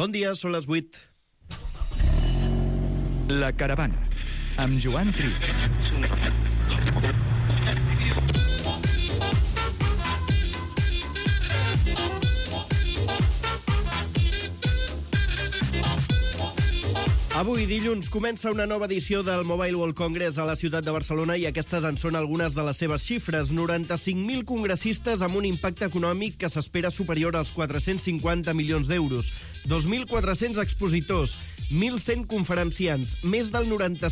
Bon dia, són les 8. La Caravana, amb Joan Trias. Avui, dilluns, comença una nova edició del Mobile World Congress a la ciutat de Barcelona i aquestes en són algunes de les seves xifres. 95.000 congressistes amb un impacte econòmic que s'espera superior als 450 milions d'euros, 2.400 expositors, 1.100 conferenciants, més del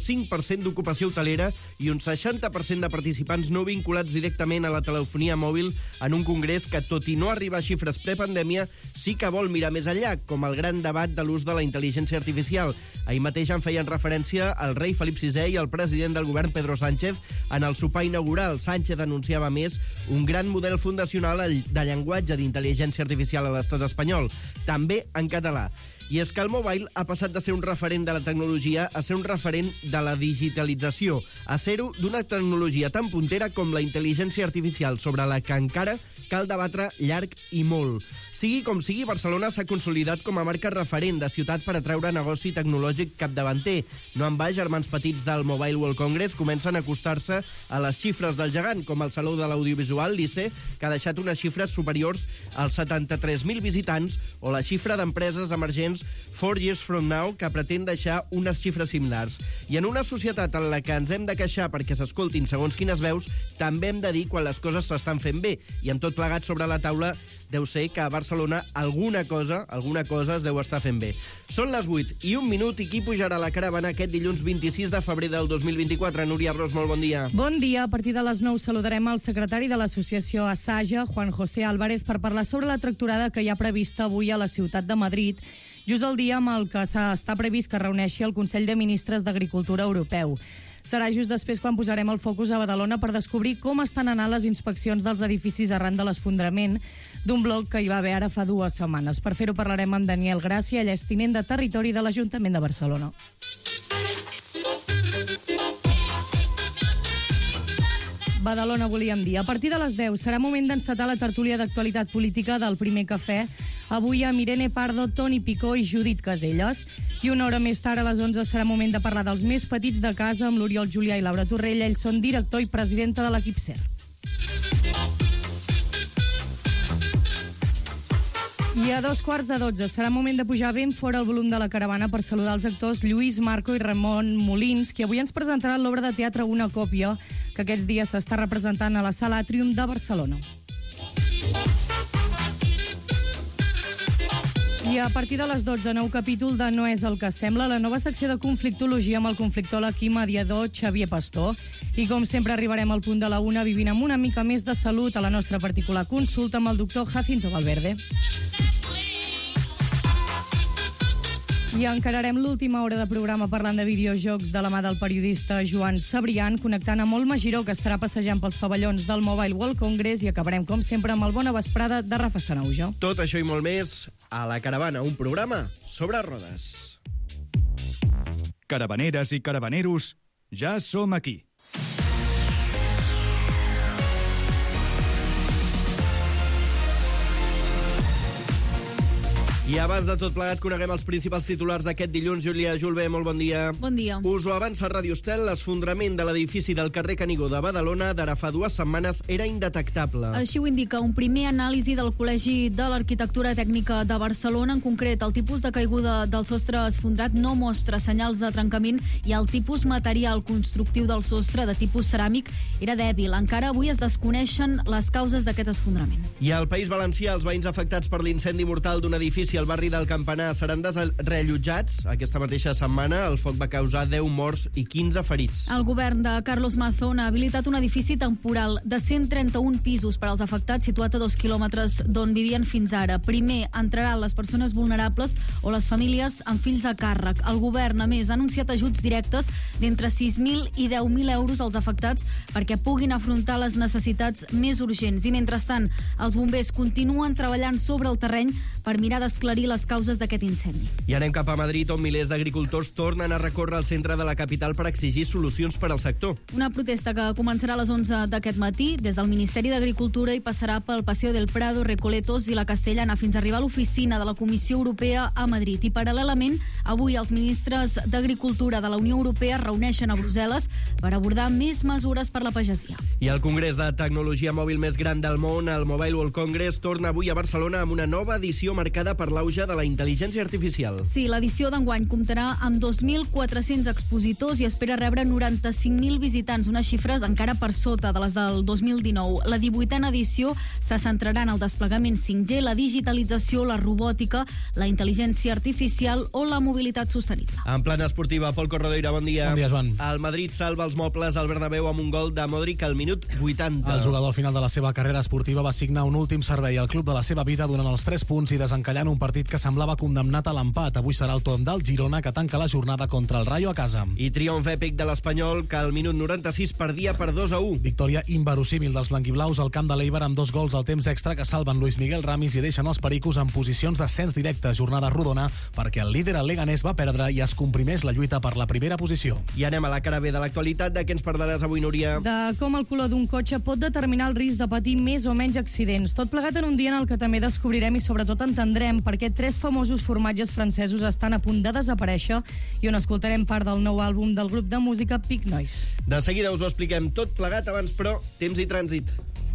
95% d'ocupació hotelera i un 60% de participants no vinculats directament a la telefonia mòbil en un congrés que, tot i no arribar a xifres prepandèmia, sí que vol mirar més enllà, com el gran debat de l'ús de la intel·ligència artificial. Ahir mateix en feien referència el rei Felip VI i el president del govern Pedro Sánchez en el sopar inaugural. Sánchez anunciava més un gran model fundacional de llenguatge d'intel·ligència artificial a l'estat espanyol, també en català. I és que el mobile ha passat de ser un referent de la tecnologia a ser un referent de la digitalització, a ser-ho d'una tecnologia tan puntera com la intel·ligència artificial, sobre la que encara cal debatre llarg i molt. Sigui com sigui, Barcelona s'ha consolidat com a marca referent de ciutat per atraure negoci tecnològic capdavanter. No en va, germans petits del Mobile World Congress comencen a acostar-se a les xifres del gegant, com el Saló de l'Audiovisual, l'ICE, que ha deixat unes xifres superiors als 73.000 visitants, o la xifra d'empreses emergents 4 Years From Now, que pretén deixar unes xifres similars. I en una societat en la que ens hem de queixar perquè s'escoltin segons quines veus, també hem de dir quan les coses s'estan fent bé. I amb tot plegat sobre la taula, deu ser que a Barcelona alguna cosa es deu estar fent bé. Són les 8 i 1 minut i qui pujarà a la caravana aquest dilluns 26 de febrer del 2024? Núria Ros, molt bon dia. Bon dia. A partir de les 9 saludarem el secretari de l'associació Asaja, Juan José Álvarez, per parlar sobre la tractorada que hi ha prevista avui a la ciutat de Madrid, just el dia amb el que està previst que reuneixi el Consell de Ministres d'Agricultura Europeu. Serà just després quan posarem el focus a Badalona per descobrir com estan anant les inspeccions dels edificis arran de l'esfondrament d'un bloc que hi va haver ara fa 2 setmanes. Per fer-ho parlarem amb Daniel Gràcia, ell és tinent de territori de l'Ajuntament de Barcelona. Badalona volíem dir. A partir de les 10 serà moment d'encetar la tertúlia d'actualitat política del Primer Cafè. Avui amb Irene Pardo, Toni Picó i Judit Caselles. I una hora més tard, a les 11, serà moment de parlar dels més petits de casa amb l'Oriol Julià i Laura Torrella. Ells són director i presidenta de l'equip SER. I a 11:15 serà moment de pujar ben fora el volum de la caravana per saludar els actors Lluís Marco i Ramon Molins, que avui ens presentaran l'obra de teatre Una còpia, que aquests dies s'està representant a la Sala Atrium de Barcelona. I a partir de les 12, nou capítol de No és el que sembla, la nova secció de conflictologia amb el conflictòleg i mediador Xavier Pastor. I com sempre arribarem al punt de la 1 vivint amb una mica més de salut a la nostra particular consulta amb el doctor Jacinto Valverde. I encararem l'última hora de programa parlant de videojocs de la mà del periodista Joan Sabrián, connectant amb Olma Giró, que estarà passejant pels pavellons del Mobile World Congress, i acabarem, com sempre, amb el Bona Vesprada de Rafa Sanaujo. Tot això i molt més a La Caravana, un programa sobre rodes. Caravaneres i caravaneros, ja som aquí. I abans de tot plegat coneguem els principals titulars d'aquest dilluns. Júlia Julve, molt bon dia. Bon dia. Us ho avança Ràdio Estel, l'esfondrament de l'edifici del carrer Canigó de Badalona d'ara fa 2 setmanes era indetectable. Així ho indica un primer anàlisi del Col·legi de l'Arquitectura Tècnica de Barcelona. En concret, el tipus de caiguda del sostre esfondrat no mostra senyals de trencament i el tipus material constructiu del sostre, de tipus ceràmic, era dèbil. Encara avui es desconeixen les causes d'aquest esfondrament. I al País Valencià, els veïns afectats per l'incendi mortal d'un edifici al barri del Campanar seran reallotjats. Aquesta mateixa setmana el foc va causar 10 morts i 15 ferits. El govern de Carlos Mazón ha habilitat un edifici temporal de 131 pisos per als afectats, situat a 2 quilòmetres d'on vivien fins ara. Primer entraran les persones vulnerables o les famílies amb fills a càrrec. El govern, a més, ha anunciat ajuts directes d'entre 6.000 i 10.000 euros als afectats perquè puguin afrontar les necessitats més urgents. I mentrestant, els bombers continuen treballant sobre el terreny per mirar d'esclarir les causes d'aquest incendi. I anem cap a Madrid, on milers d'agricultors tornen a recórrer al centre de la capital per exigir solucions per al sector. Una protesta que començarà a les 11 d'aquest matí. Des del Ministeri d'Agricultura i passarà pel Paseo del Prado, Recoletos i la Castellana fins a arribar a l'oficina de la Comissió Europea a Madrid. I paral·lelament, avui els ministres d'Agricultura de la Unió Europea reuneixen a Brussel·les per abordar més mesures per la pagesia. I el Congrés de Tecnologia Mòbil més gran del món, el Mobile World Congress, torna avui a Barcelona amb una nova edició marcada per l'auge de la intel·ligència artificial. Sí, l'edició d'enguany comptarà amb 2.400 expositors i espera rebre 95.000 visitants, unes xifres encara per sota de les del 2019. La 18a edició se centrarà en el desplegament 5G, la digitalització, la robòtica, la intel·ligència artificial o la mobilitat sostenible. En plana esportiva, Pol Corredoira, bon dia. Bon dia, Joan. El Madrid salva els mobles al Bernabéu amb un gol de Modric al minut 80. El jugador al final de la seva carrera esportiva va signar un últim servei al club de la seva vida donant els 3 punts i desencallant un partit que semblava condemnat a l'empat. Avui serà el torn del Girona, que tanca la jornada contra el Rayo a casa. I triomf èpic de l'Espanyol, que al minut 96 perdia per 2-1. Victòria inverosímil dels blanquiblaus al camp de l'Eibar amb 2 gols al temps extra que salven Luis Miguel Ramis i deixen els pericos en posicions d'ascens directe. Jornada rodona perquè el líder, el Leganés, va perdre i es comprimeix la lluita per la primera posició. I anem a la cara B de l'actualitat. De què ens parlaràs avui, Núria? De com el color d'un cotxe pot determinar el risc de patir més o menys accidents. Tot plegat en un dia en el que també descobrirem i sobretot entendrem per què 3 famosos formatges francesos estan a punt de desaparèixer i on escoltarem part del nou àlbum del grup de música Pink Noise. De seguida us ho expliquem tot plegat, abans però, temps i trànsit.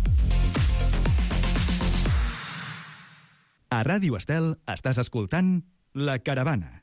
A Ràdio Estel estàs escoltant La Caravana.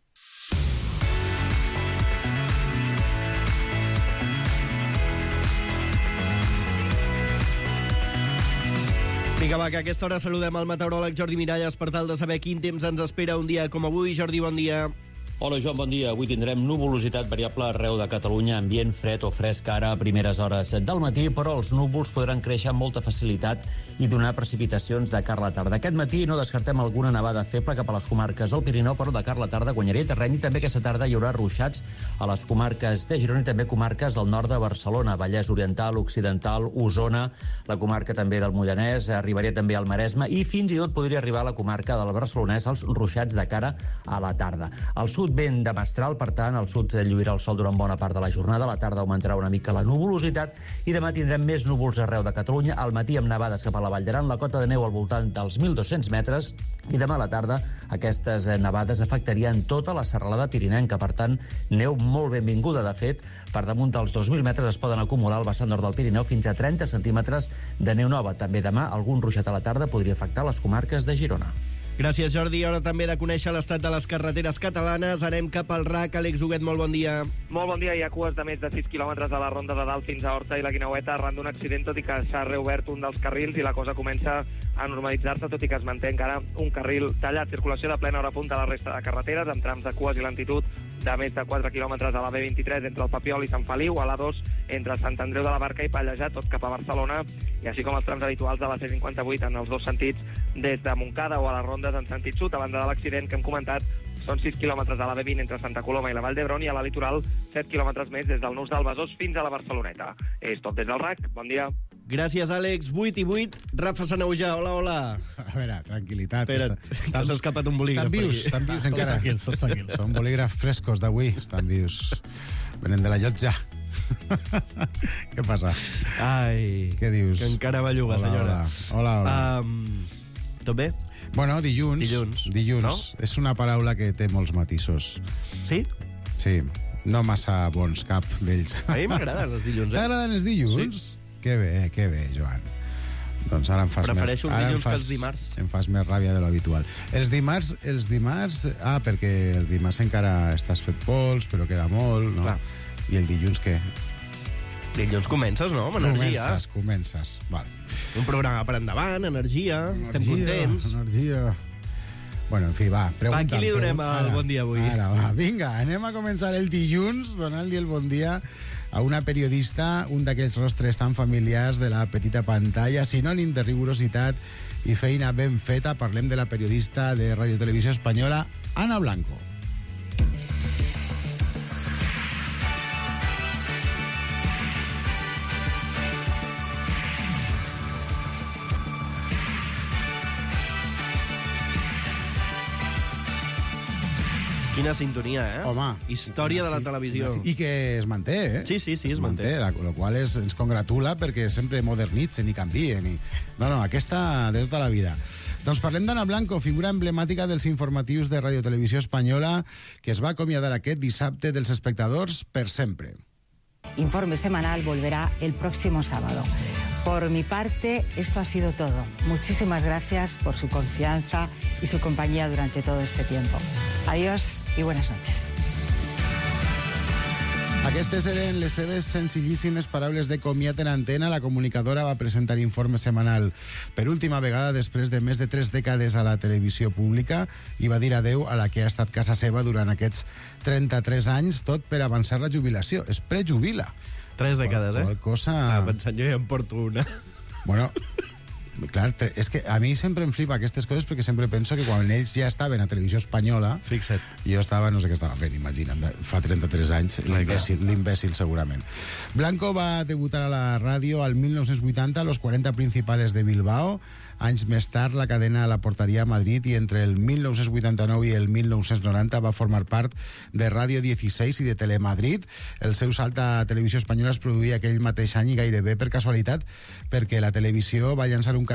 Vinga, va, que a aquesta hora saludem el meteoròleg Jordi Miralles per tal de saber quin temps ens espera un dia com avui. Jordi, bon dia. Hola, Joan, bon dia. Avui tindrem nuvolositat variable arreu de Catalunya, ambient fred o fresc ara a primeres hores del matí, però els núvols podran créixer amb molta facilitat i donar precipitacions de cara a la tarda. Aquest matí no descartem alguna nevada feble cap a les comarques del Pirineu, però de cara a la tarda guanyaria terreny i també aquesta tarda hi haurà ruixats a les comarques de Girona i també comarques del nord de Barcelona, Vallès Oriental, Occidental, Osona, la comarca també del Moianès, arribaria també al Maresme i fins i tot podria arribar a la comarca del Barcelonès els ruixats de cara a la tarda. Al sud vent de mestral, per tant, al sud lluirà el sol durant bona part de la jornada, a la tarda augmentarà una mica la nuvolositat i demà tindrem més núvols arreu de Catalunya, al matí amb nevades cap a la Vall d'Aran, la cota de neu al voltant dels 1.200 metres i demà a la tarda aquestes nevades afectarien tota la serralada pirinenca, per tant, neu molt benvinguda. De fet, per damunt dels 2.000 metres es poden acumular al vessant nord del Pirineu fins a 30 centímetres de neu nova. També demà algun ruixat a la tarda podria afectar les comarques de Girona. Gràcies, Jordi. Hora també de conèixer l'estat de les carreteres catalanes. Anem cap al RAC. Àlex Huguet, molt bon dia. Molt bon dia. Hi ha cues de més de 6 quilòmetres a la Ronda de Dalt fins a Horta i la Guineueta arran d'un accident, tot i que s'ha reobert un dels carrils i la cosa comença a normalitzar-se, tot i que es manté encara un carril tallat. Circulació de plena hora punta a la resta de carreteres, amb trams de cues i lentitud de més de 4 quilòmetres a la B23 entre el Papiol i Sant Feliu, a l'A2 entre Sant Andreu de la Barca i Pallejà, tot cap a Barcelona, i així com els trams habituals de la C58 en els dos sentits des de Montcada o a les rondes en sentit sud. A banda de l'accident que hem comentat, són 6 quilòmetres a la B20 entre Santa Coloma i la Vall d'Hebron i a la litoral 7 quilòmetres més des del Nus del Besòs fins a la Barceloneta. És tot des del RAC. Bon dia. Gràcies, Àlex. 8 i 8. Rafa Sanaujà, hola, hola. A veure, tranquil·litat. Espera't, que s'ha escapat un bolígraf. Estan vius encara. Tots tranquils. Són bolígrafs frescos d'avui. Estan vius. Venen de la llotja. Què passa? Ai, què dius? Que encara belluga, senyora. Hola. Tot bé? Bueno, dilluns. No? És una paraula que té molts matisos. Sí? Sí. No massa bons, cap d'ells. A mi m'agraden els dilluns, T'agraden els dilluns? Sí. Que bé, Joan. Doncs ara em fas prefereixo els dilluns que els dimarts. Em fas més ràbia de l'habitual. Els dimarts... perquè el dimarts encara estàs fet pols, però queda molt, no? Clar. I el dilluns què? Dilluns comences, no? Amb energia. Comences. Val. Un programa per endavant, energia, estem contents. Energia. Bueno, en fi, va, pregunta'm. Va, qui li donem el bon dia avui? Ara, va, vinga, anem a començar el dilluns donant-li el bon dia a una periodista, un d'aquells rostres tan familiars de la petita pantalla, sinònim de rigorositat i feina ben feta. Parlem de la periodista de Radio Televisió Espanyola, Ana Blanco. Quina sintonia, eh? Home. Història de la televisió. I que es manté, eh? Sí, es manté. La qual ens congratula perquè sempre modernitzen i canvien. No, aquesta de tota la vida. Doncs parlem d'Ana Blanco, figura emblemàtica dels informatius de Radio Televisió Espanyola, que es va acomiadar aquest dissabte dels espectadors per sempre. Informe semanal volverá el próximo sábado. Por mi parte, esto ha sido todo. Muchísimas gracias por su confianza y su compañía durante todo este tiempo. Adiós y buenas noches. Aquestes eren les seves senzillíssimes paraules de comiat en antena. La comunicadora va presentar informe semanal per última vegada després de més de 3 dècades a la televisió pública i va dir adeu a la que ha estat casa seva durant aquests 33 anys, tot per avançar la jubilació. Es prejubila. 3 dècades, eh? Qual cosa... Pensant, jo ja em porto una. Bueno... Clar, és que a mi sempre em flipa aquestes coses perquè sempre penso que quan ells ja estaven a Televisió Espanyola, fixa't, jo estava, no sé què estava fent, imagina't, fa 33 anys, l'imbècil segurament. Blanco va debutar a la ràdio al 1980 a los 40 principales de Bilbao. Anys més tard la cadena la portaria a Madrid i entre el 1989 i el 1990 va formar part de Ràdio 16 i de Telemadrid. El seu salt a Televisió Espanyola es produïa aquell mateix any i gairebé per casualitat, perquè la televisió va llançar un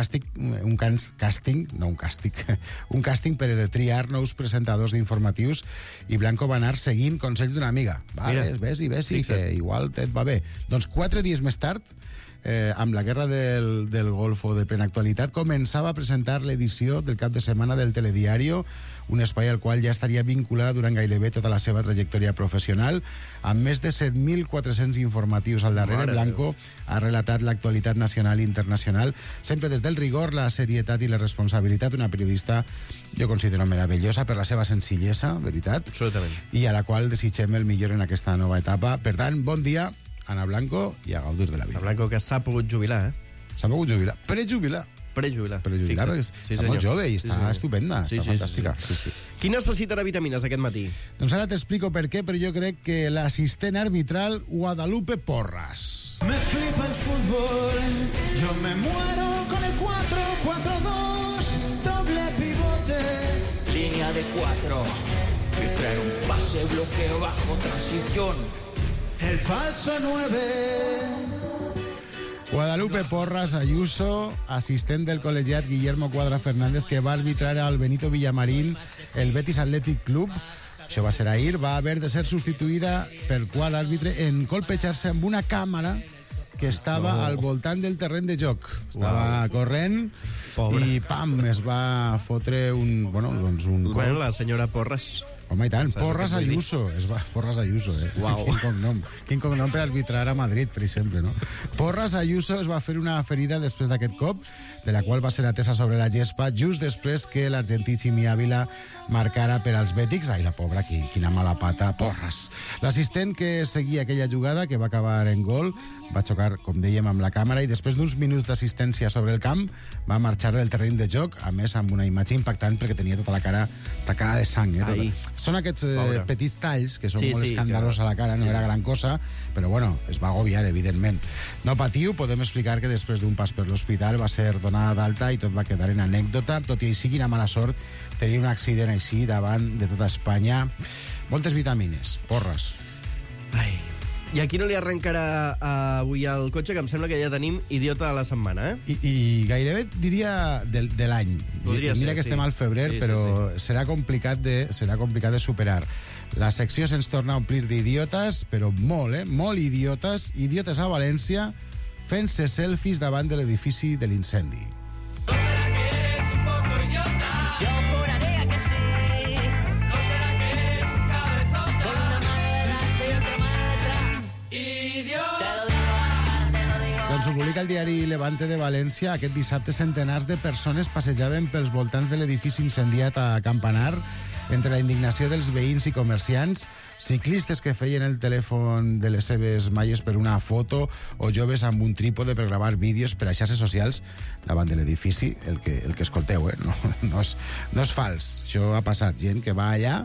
càsting per triar nous presentadors d'informatius i Blanco va anar seguint consells d'una amiga. Ves, que igual et va bé. Doncs 4 dies més tard, amb la guerra del Golfo de plena actualitat, començava a presentar l'edició del cap de setmana del Telediario, un espai al qual ja estaria vinculada durant gairebé tota la seva trajectòria professional. Amb més de 7.400 informatius al darrere, Blanco ha relatat l'actualitat nacional i internacional, sempre des del rigor, la serietat i la responsabilitat. Una periodista, jo considero meravellosa per la seva senzillesa, veritat, absolutament, i a la qual desitgem el millor en aquesta nova etapa. Per tant, bon dia, Ana Blanco, i a gaudir de la vida. Ana Blanco, que s'ha pogut jubilar, eh? S'ha pogut jubilar. Prejubilar, perquè està molt jove i està estupenda, està fantàstica. Sí. Qui necessitarà vitamines aquest matí? Doncs ara t'explico per què, però jo crec que l'assistent arbitral Guadalupe Porras. Me flipa el fútbol, yo me muero con el 4-4-2, doble pivote. Línea de 4, filtrar un pase, bloqueo bajo, transición. El falso 9. Guadalupe Porras Ayuso, assistent del col·legiat Guillermo Cuadra Fernández, que va arbitrar al Benito Villamarín el Betis Athletic Club. Això va ser ahir. Va haver de ser substituïda per qual àrbitre en colpejar-se amb una càmera que estava al voltant del terreny de joc. Estava corrent i pam, es va fotre un... Bueno, la senyora Porras. Home, i tant, Porras Ayuso. Porras Ayuso, eh? Uau. Quin cognom per arbitrar a Madrid, per exemple, no? Porras Ayuso es va fer una ferida després d'aquest cop, de la qual va ser atesa sobre la gespa just després que l'argentí Ximi Ávila marcara per als bètics. Ai, la pobra, quina mala pata, Porras. L'assistent que seguia aquella jugada, que va acabar en gol, va xocar, com dèiem, amb la càmera i després d'uns minuts d'assistència sobre el camp va marxar del terreny de joc, a més amb una imatge impactant perquè tenia tota la cara tacada de sang. Són aquests petits talls que són molt escandalosos a la cara, no era gran cosa, però bueno, es va agobiar, evidentment. No patiu, podem explicar que després d'un pas per l'hospital va ser donada d'alta i tot va quedar en anècdota, tot i així quina mala sort tenir un accident així davant de tota Espanya. Moltes vitamines, Porras. Ai... I a qui no li arrencarà avui el cotxe, que em sembla que ja tenim idiota de la setmana, eh? I gairebé diria de l'any. Mira que estem al febrer, però serà complicat de superar. La secció se'ns torna a omplir d'idiotes, però molt, molt idiotes. Idiotes a València fent-se selfies davant de l'edifici de l'incendi. Doncs ho publica el diari Levante de València. Aquest dissabte centenars de persones passejaven pels voltants de l'edifici incendiat a Campanar entre la indignació dels veïns i comerciants, ciclistes que feien el telèfon de les seves malles per una foto o joves amb un trípode per gravar vídeos per a xarxes socials davant de l'edifici. El que escolteu, no és fals. Això ha passat. Gent que va allà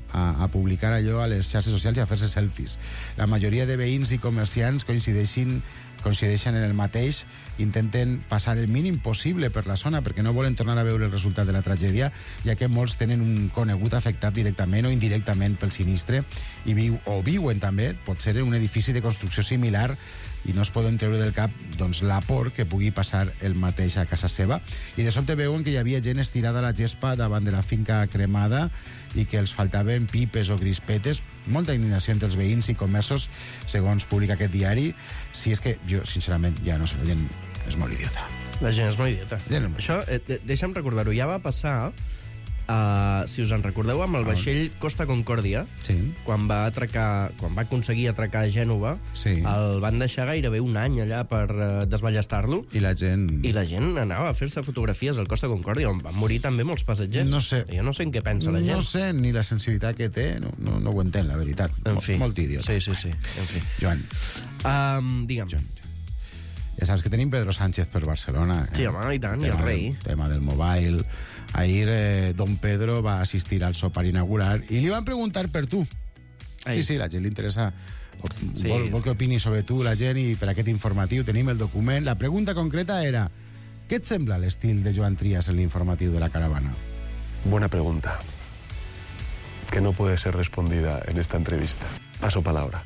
a publicar allò a les xarxes socials i a fer-se selfies. La majoria de veïns i comerciants coincideixen en el mateix, intenten passar el mínim possible per la zona perquè no volen tornar a veure el resultat de la tragèdia, ja que molts tenen un conegut afectat directament o indirectament pel sinistre i viuen també, pot ser, en un edifici de construcció similar i no es poden treure del cap la por que pugui passar el mateix a casa seva. I de sobte veuen que hi havia gent estirada a la gespa davant de la finca cremada i que els faltaven pipes o grispetes. Molta indignació entre els veïns i comerços, segons publica aquest diari. Si és que jo, sincerament, ja no sé, la gent és molt idiota. La gent és molt idiota. Això, deixa'm recordar-ho, ja va passar, si us en recordeu, amb el vaixell Costa Concòrdia, quan va aconseguir atracar a Gènova, el van deixar gairebé un any allà per desballestar-lo. I la gent anava a fer-se fotografies al Costa Concòrdia, on van morir també molts passatgers. No sé. Jo no sé en què pensa la gent. No sé ni la sensibilitat que té, no ho entén, la veritat. En fi. Molt idiota. Sí. En fi. Joan. Digue'm. Joan. Ja saps que tenim Pedro Sánchez per Barcelona. Sí, home, i tant, i el rei. Tema del mobile. Ahir don Pedro va assistir al sopar inaugural i li van preguntar per tu. Sí, la gent li interessa. Vol que opini sobre tu la gent i per aquest informatiu tenim el document. La pregunta concreta era: què et sembla l'estil de Joan Trias en l'informatiu de la caravana? Buena pregunta, que no puede ser respondida en esta entrevista. Paso palabra.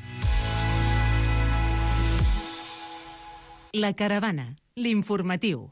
La caravana, l'informatiu.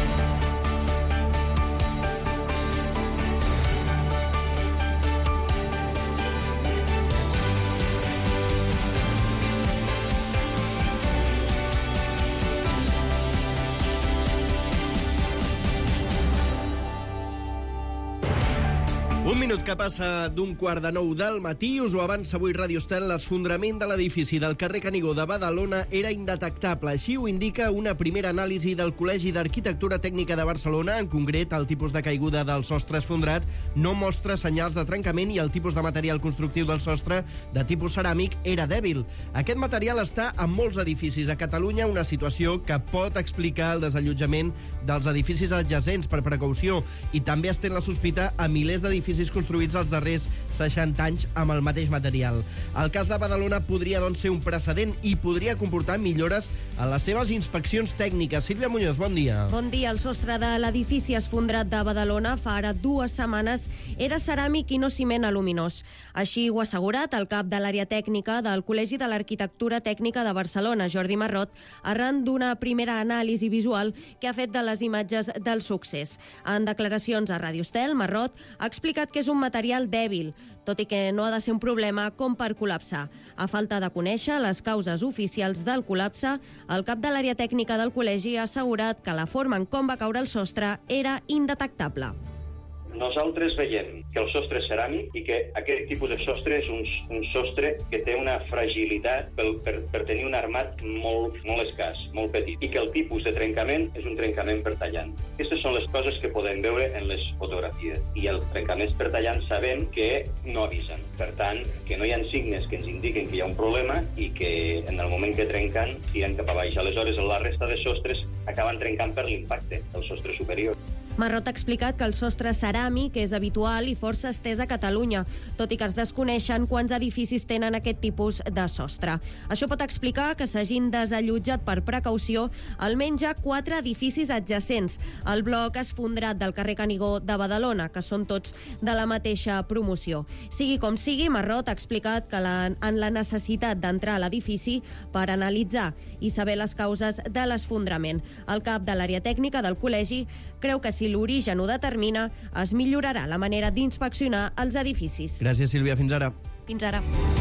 Un minut que passa d'un 8:45 del matí. Us ho avança avui Ràdio Estel. L'esfondrament de l'edifici del carrer Canigó de Badalona era indetectable. Així ho indica una primera anàlisi del Col·legi d'Arquitectura Tècnica de Barcelona. En concret, el tipus de caiguda del sostre esfondrat no mostra senyals de trencament i el tipus de material constructiu del sostre, de tipus ceràmic, era dèbil. Aquest material està en molts edificis a Catalunya, una situació que pot explicar el desallotjament dels edificis adjacents per precaució, i també estén la sospita a milers d'edificis construïts els darrers 60 anys amb el mateix material. El cas de Badalona podria, doncs, ser un precedent i podria comportar millores en les seves inspeccions tècniques. Sílvia Muñoz, bon dia. Bon dia. El sostre de l'edifici esfondrat de Badalona fa ara 2 setmanes era ceràmic i no ciment aluminós. Així ho ha assegurat el cap de l'àrea tècnica del Col·legi de l'Arquitectura Tècnica de Barcelona, Jordi Marrot, arran d'una primera anàlisi visual que ha fet de les imatges del succés. En declaracions a Ràdio Estel, Marrot ha explicat que és un material dèbil, tot i que no ha de ser un problema com per col·lapsar. A falta de conèixer les causes oficials del col·lapse, el cap de l'àrea tècnica del col·legi ha assegurat que la forma en com va caure el sostre era indetectable. Nosaltres veiem que el sostre és ceràmic i que aquest tipus de sostre és un sostre que té una fragilitat per tenir un armat molt escàs, molt petit, i que el tipus de trencament és un trencament per tallant. Aquestes són les coses que podem veure en les fotografies. I els trencaments per tallant sabem que no avisen. Per tant, que no hi ha signes que ens indiquen que hi ha un problema i que en el moment que trenquen tiren cap a baix. Aleshores, la resta de sostres acaben trencant per l'impacte del sostre superior. Marrot ha explicat que el sostre ceràmic és habitual i força estès a Catalunya, tot i que es desconeixen quants edificis tenen aquest tipus de sostre. Això pot explicar que s'hagin desallotjat per precaució almenys ja 4 edificis adjacents, el bloc esfondrat del carrer Canigó de Badalona, que són tots de la mateixa promoció. Sigui com sigui, Marrot ha explicat que en la necessitat d'entrar a l'edifici per analitzar i saber les causes de l'esfondrament. El cap de l'àrea tècnica del col·legi creu que si l'origen ho determina, es millorarà la manera d'inspeccionar els edificis. Gràcies, Sílvia. Fins ara. Fins ara.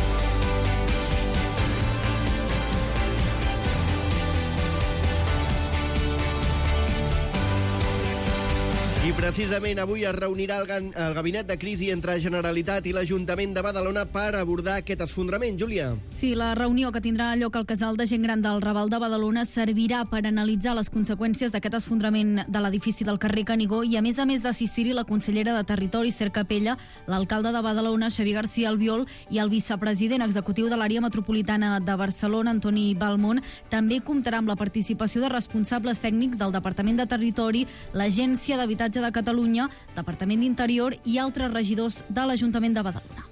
I precisament avui es reunirà el gabinet de crisi entre Generalitat i l'Ajuntament de Badalona per abordar aquest esfondrament. Júlia. Sí, la reunió que tindrà lloc al Casal de Gent Gran del Raval de Badalona servirà per analitzar les conseqüències d'aquest esfondrament de l'edifici del carrer Canigó i, a més d'assistir-hi la consellera de Territori, Esther Capella, l'alcalde de Badalona, Xavier García Albiol, i el vicepresident executiu de l'àrea metropolitana de Barcelona, Antoni Balmont. També comptarà amb la participació de responsables tècnics del Departament de Territori, l'Agència d'Habitatge de Catalunya, Departament d'Interior i altres regidors de l'Ajuntament de Badalona.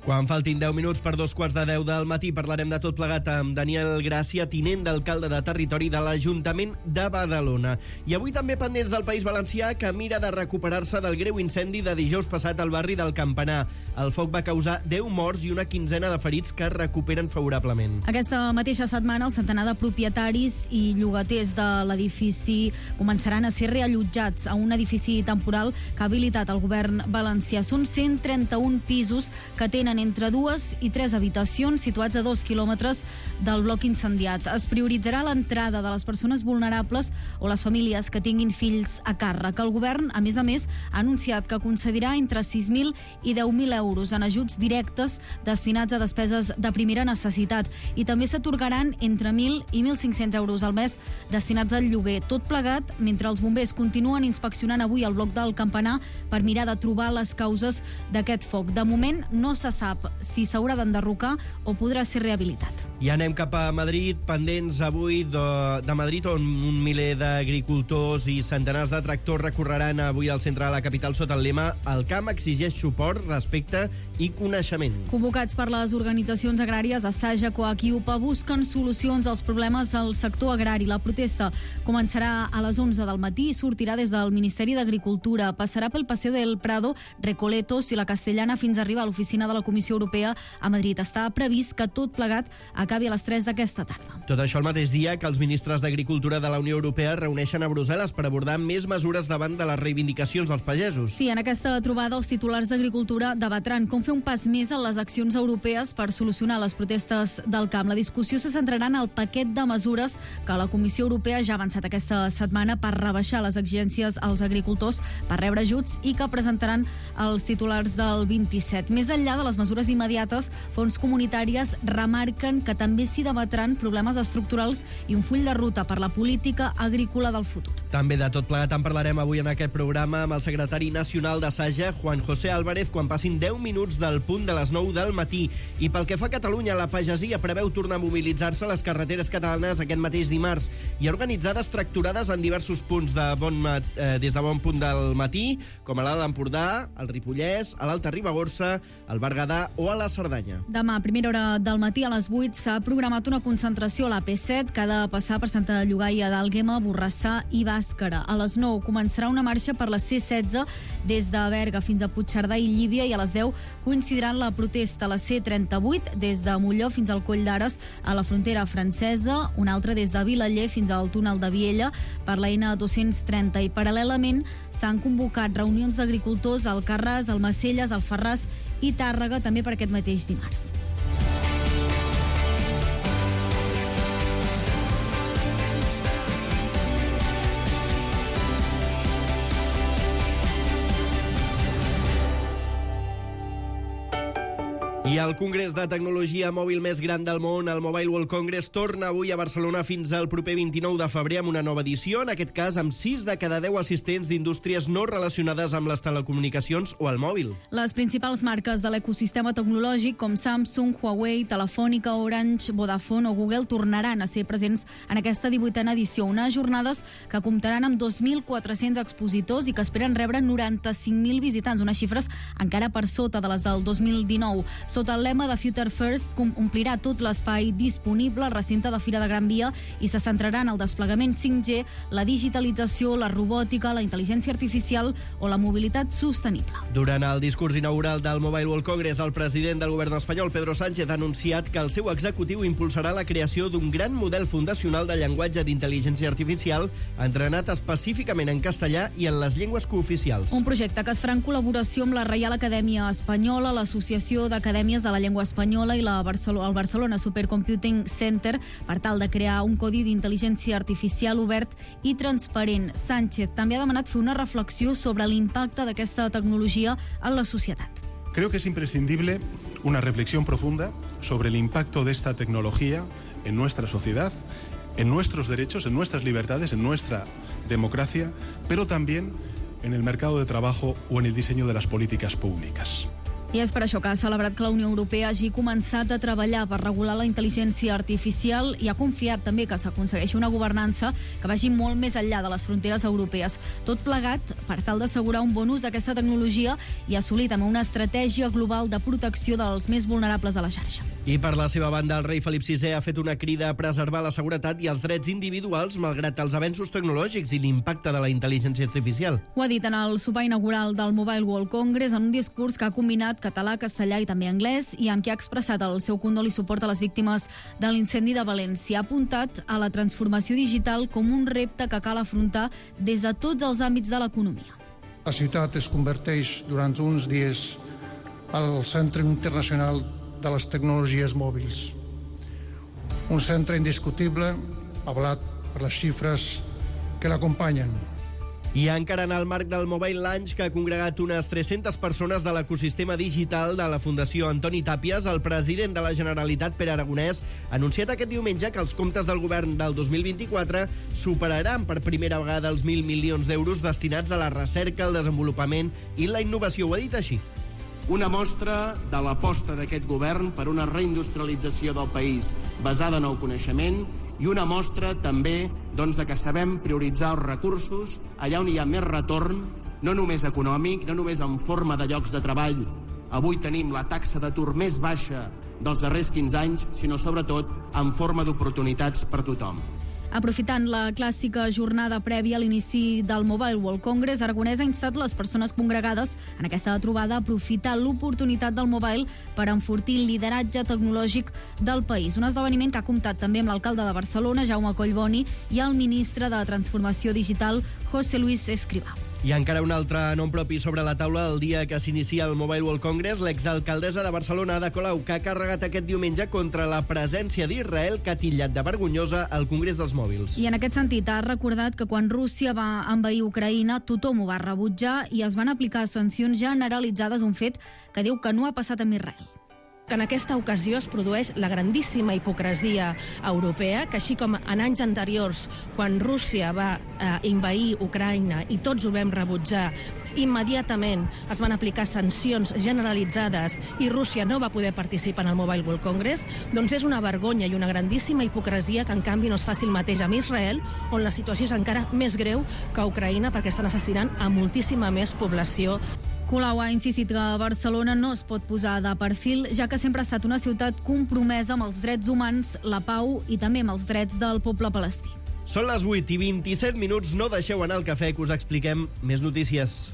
Quan faltin 10 minuts per 2:15 del matí parlarem de tot plegat amb Daniel Gràcia, tinent d'alcalde de territori de l'Ajuntament de Badalona. I avui també pendents del País Valencià, que mira de recuperar-se del greu incendi de dijous passat al barri del Campanar. El foc va causar 10 morts i una quinzena de ferits que es recuperen favorablement. Aquesta mateixa setmana, el centenar de propietaris i llogaters de l'edifici començaran a ser reallotjats a un edifici temporal que ha habilitat el govern valencià. Són 131 pisos que tenen entre 2 i 3 habitacions situats a 2 quilòmetres del bloc incendiat. Es prioritzarà l'entrada de les persones vulnerables o les famílies que tinguin fills a càrrec. El govern, a més, ha anunciat que concedirà entre 6.000 i 10.000 euros en ajuts directes destinats a despeses de primera necessitat i també s'atorgaran entre 1.000 i 1.500 euros al mes destinats al lloguer. Tot plegat mentre els bombers continuen inspeccionant avui el bloc del Campanar per mirar de trobar les causes d'aquest foc. De moment no se sap si s'haurà d'enderrocar o podrà ser rehabilitat. I anem cap a Madrid, pendents avui de Madrid, on un miler d'agricultors i centenars de tractors recorreran avui al centre de la capital sota el lema "El camp exigeix suport, respecte i coneixement". Convocats per les organitzacions agràries, Asaja, COAC i UPA busquen solucions als problemes del sector agrari. La protesta començarà a les 11 del matí i sortirà des del Ministeri d'Agricultura. Passarà pel Paseo del Prado, Recoletos i la Castellana fins a arribar a l'oficina de la Comissió Europea a Madrid. Està previst que tot plegat acabi a les 3 d'aquesta tarda. Tot això el mateix dia que els ministres d'Agricultura de la Unió Europea reuneixen a Brussel·les per abordar més mesures davant de les reivindicacions dels pagesos. Sí, en aquesta trobada els titulars d'Agricultura debatran com fer un pas més en les accions europees per solucionar les protestes del camp. La discussió se centrarà en el paquet de mesures que la Comissió Europea ja ha avançat aquesta setmana per rebaixar les exigències als agricultors per rebre ajuts i que presentaran els titulars del 27. Més enllà de les mesures immediates, fons comunitàries remarquen que també s'hi debatran problemes estructurals i un full de ruta per la política agrícola del futur. També de tot plegat en parlarem avui en aquest programa amb el secretari nacional d'Asaja, Juan José Álvarez, quan passin 10 minuts del punt de les 9 del matí. I pel que fa a Catalunya, la pagesia preveu tornar a mobilitzar-se a les carreteres catalanes aquest mateix dimarts. Hi ha organitzades tractorades en diversos punts des de bon punt del matí, com a l'Alt Empordà, el Ripollès, a l'Alta Ribagorça, al Berguedà o a la Cerdanya. Demà, a primera hora del matí, a les 8, s'ha programat una concentració a la P7 que ha de passar per Santa Llogaia d'Àlguema, Borrassà i Bàscara. A les 9 començarà una marxa per la C16 des de Berga fins a Puigcerdà i Llívia, i a les 10 coincidiran la protesta a la C38 des de Molló fins al Coll d'Ares a la frontera francesa, una altra des de Vilaller fins al túnel de Viella per la N230, i paral·lelament s'han convocat reunions d'agricultors al Alcarràs, al Macelles, al Farràs i Tàrrega també per aquest mateix dimarts. I el Congrés de Tecnologia Mòbil més gran del món, el Mobile World Congress, torna avui a Barcelona fins al proper 29 de febrer amb una nova edició, en aquest cas amb 6 de cada 10 assistents d'indústries no relacionades amb les telecomunicacions o el mòbil. Les principals marques de l'ecosistema tecnològic, com Samsung, Huawei, Telefònica, Orange, Vodafone o Google, tornaran a ser presents en aquesta 18a edició. Unes jornades que comptaran amb 2.400 expositors i que esperen rebre 95.000 visitants, unes xifres encara per sota de les del 2019. Sota el lema de Future First, omplirà tot l'espai disponible al recinte de Fira de Gran Via i se centrarà en el desplegament 5G, la digitalització, la robòtica, la intel·ligència artificial o la mobilitat sostenible. Durant el discurs inaugural del Mobile World Congress, el president del govern espanyol, Pedro Sánchez, ha anunciat que el seu executiu impulsarà la creació d'un gran model fundacional de llenguatge d'intel·ligència artificial entrenat específicament en castellà i en les llengües cooficials. Un projecte que es farà en col·laboració amb la Reial Acadèmia Espanyola, l'Associació d'Acadèmies de la Llengua Espanyola i el Barcelona Supercomputing Center per tal de crear un codi d'intel·ligència artificial obert i transparent. Sánchez també ha demanat fer una reflexió sobre l'impacte d'aquesta tecnologia en la societat. Creo que es imprescindible una reflexión profunda sobre el impacto de esta tecnología en nuestra sociedad, en nuestros derechos, en nuestras libertades, en nuestra democracia, pero también en el mercado de trabajo o en el diseño de las políticas públicas. I és per això que ha celebrat que la Unió Europea hagi començat a treballar per regular la intel·ligència artificial i ha confiat també que s'aconsegueixi una governança que vagi molt més enllà de les fronteres europees. Tot plegat per tal d'assegurar un bon ús d'aquesta tecnologia i assolir també una estratègia global de protecció dels més vulnerables a la xarxa. I per la seva banda, el rei Felip VI ha fet una crida a preservar la seguretat i els drets individuals malgrat els avenços tecnològics i l'impacte de la intel·ligència artificial. Ho ha dit en el sopar inaugural del Mobile World Congress en un discurs que ha combinat català, castellà i també anglès i en què ha expressat el seu condol i suport a les víctimes de l'incendi de València. Ha apuntat a la transformació digital com un repte que cal afrontar des de tots els àmbits de l'economia. La ciutat es converteix durant uns dies al centre internacional de les tecnologies mòbils. Un centre indiscutible, avalat per les xifres que l'acompanyen. I encara en el marc del Mobile Launch, que ha congregat unes 300 persones de l'ecosistema digital de la Fundació Antoni Tàpies, el president de la Generalitat, Pere Aragonès, ha anunciat aquest diumenge que els comptes del govern del 2024 superaran per primera vegada els 1.000 milions d'euros destinats a la recerca, el desenvolupament i la innovació. Ho ha dit així. Una mostra de l'aposta d'aquest govern per una reindustrialització del país basada en el coneixement i una mostra també de que sabem prioritzar els recursos allà on hi ha més retorn, no només econòmic, no només en forma de llocs de treball. Avui tenim la taxa d'atur més baixa dels darrers 15 anys, sinó sobretot en forma d'oportunitats per tothom. Aprofitant la clàssica jornada prèvia a l'inici del Mobile World Congress, Aragonès ha instat les persones congregades en aquesta trobada a aprofitar l'oportunitat del mobile per enfortir el lideratge tecnològic del país. Un esdeveniment que ha comptat també amb l'alcalde de Barcelona, Jaume Collboni, i el ministre de Transformació Digital, José Luis Escrivá. I encara un altre nom propi sobre la taula el dia que s'inicia el Mobile World Congress. L'exalcaldessa de Barcelona, Ada Colau, que ha carregat aquest diumenge contra la presència d'Israel, que ha titllat de vergonyosa al Congrés dels Mòbils. I en aquest sentit ha recordat que quan Rússia va envair Ucraïna tothom ho va rebutjar i es van aplicar sancions generalitzades, un fet que diu que no ha passat amb Israel. Que en aquesta ocasió es produeix la grandíssima hipocresia europea, que així com en anys anteriors, quan Rússia va invair Ucraïna i tots ho vam rebutjar, immediatament es van aplicar sancions generalitzades i Rússia no va poder participar en el Mobile World Congress, doncs és una vergonya i una grandíssima hipocresia que en canvi no es faci el mateix amb Israel, on la situació és encara més greu que a Ucraïna perquè estan assassinant a moltíssima més població. Colau ha insistit que Barcelona no es pot posar de perfil, ja que sempre ha estat una ciutat compromesa amb els drets humans, la pau i també amb els drets del poble palestí. Són les 8:27, no deixeu anar el cafè, que us expliquem més notícies.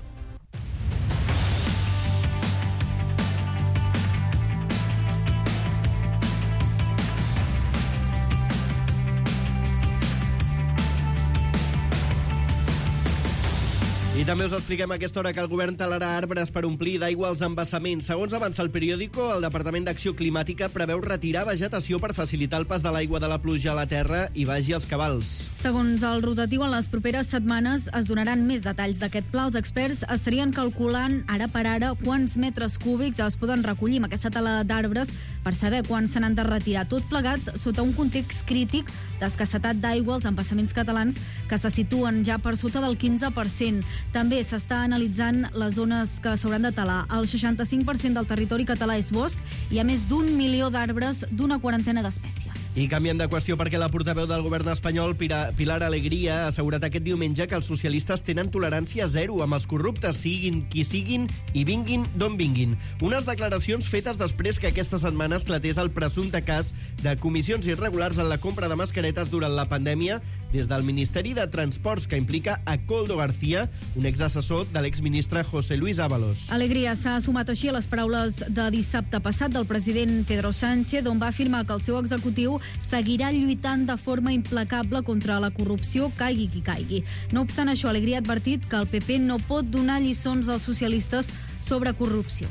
I també us expliquem a aquesta hora que el govern talarà arbres per omplir d'aigua els embassaments. Segons avança el periòdico, el Departament d'Acció Climàtica preveu retirar vegetació per facilitar el pas de l'aigua de la pluja a la terra i vagi als cabals. Segons el rotatiu, en les properes setmanes es donaran més detalls d'aquest pla. Els experts estarien calculant ara per ara quants metres cúbics es poden recollir amb aquesta tala d'arbres per saber quan se n'han de retirar. Tot plegat sota un context crític d'escassetat d'aigua als embassaments catalans que se situen ja per sota del 15%. També s'està analitzant les zones que s'hauran de talar. El 65% del territori català és bosc i hi ha més d'1 milió d'arbres d'una quarantena d'espècies. I canviem de qüestió perquè la portaveu del govern espanyol, Pilar Alegría, ha assegurat aquest diumenge que els socialistes tenen tolerància zero amb els corruptes, siguin qui siguin i vinguin d'on vinguin. Unes declaracions fetes després que aquesta setmana esclatés el presumpte cas de comissions irregulars en la compra de mascaretes durant la pandèmia des del Ministeri de Transports, que implica a Koldo García, un exassessor de l'exministre José Luis Ábalos. Alegría s'ha sumat així a les paraules de dissabte passat del president Pedro Sánchez, on va afirmar que el seu executiu seguirà lluitant de forma implacable contra la corrupció, caigui qui caigui. No obstant això, Alegría ha advertit que el PP no pot donar lliçons als socialistes sobre corrupció.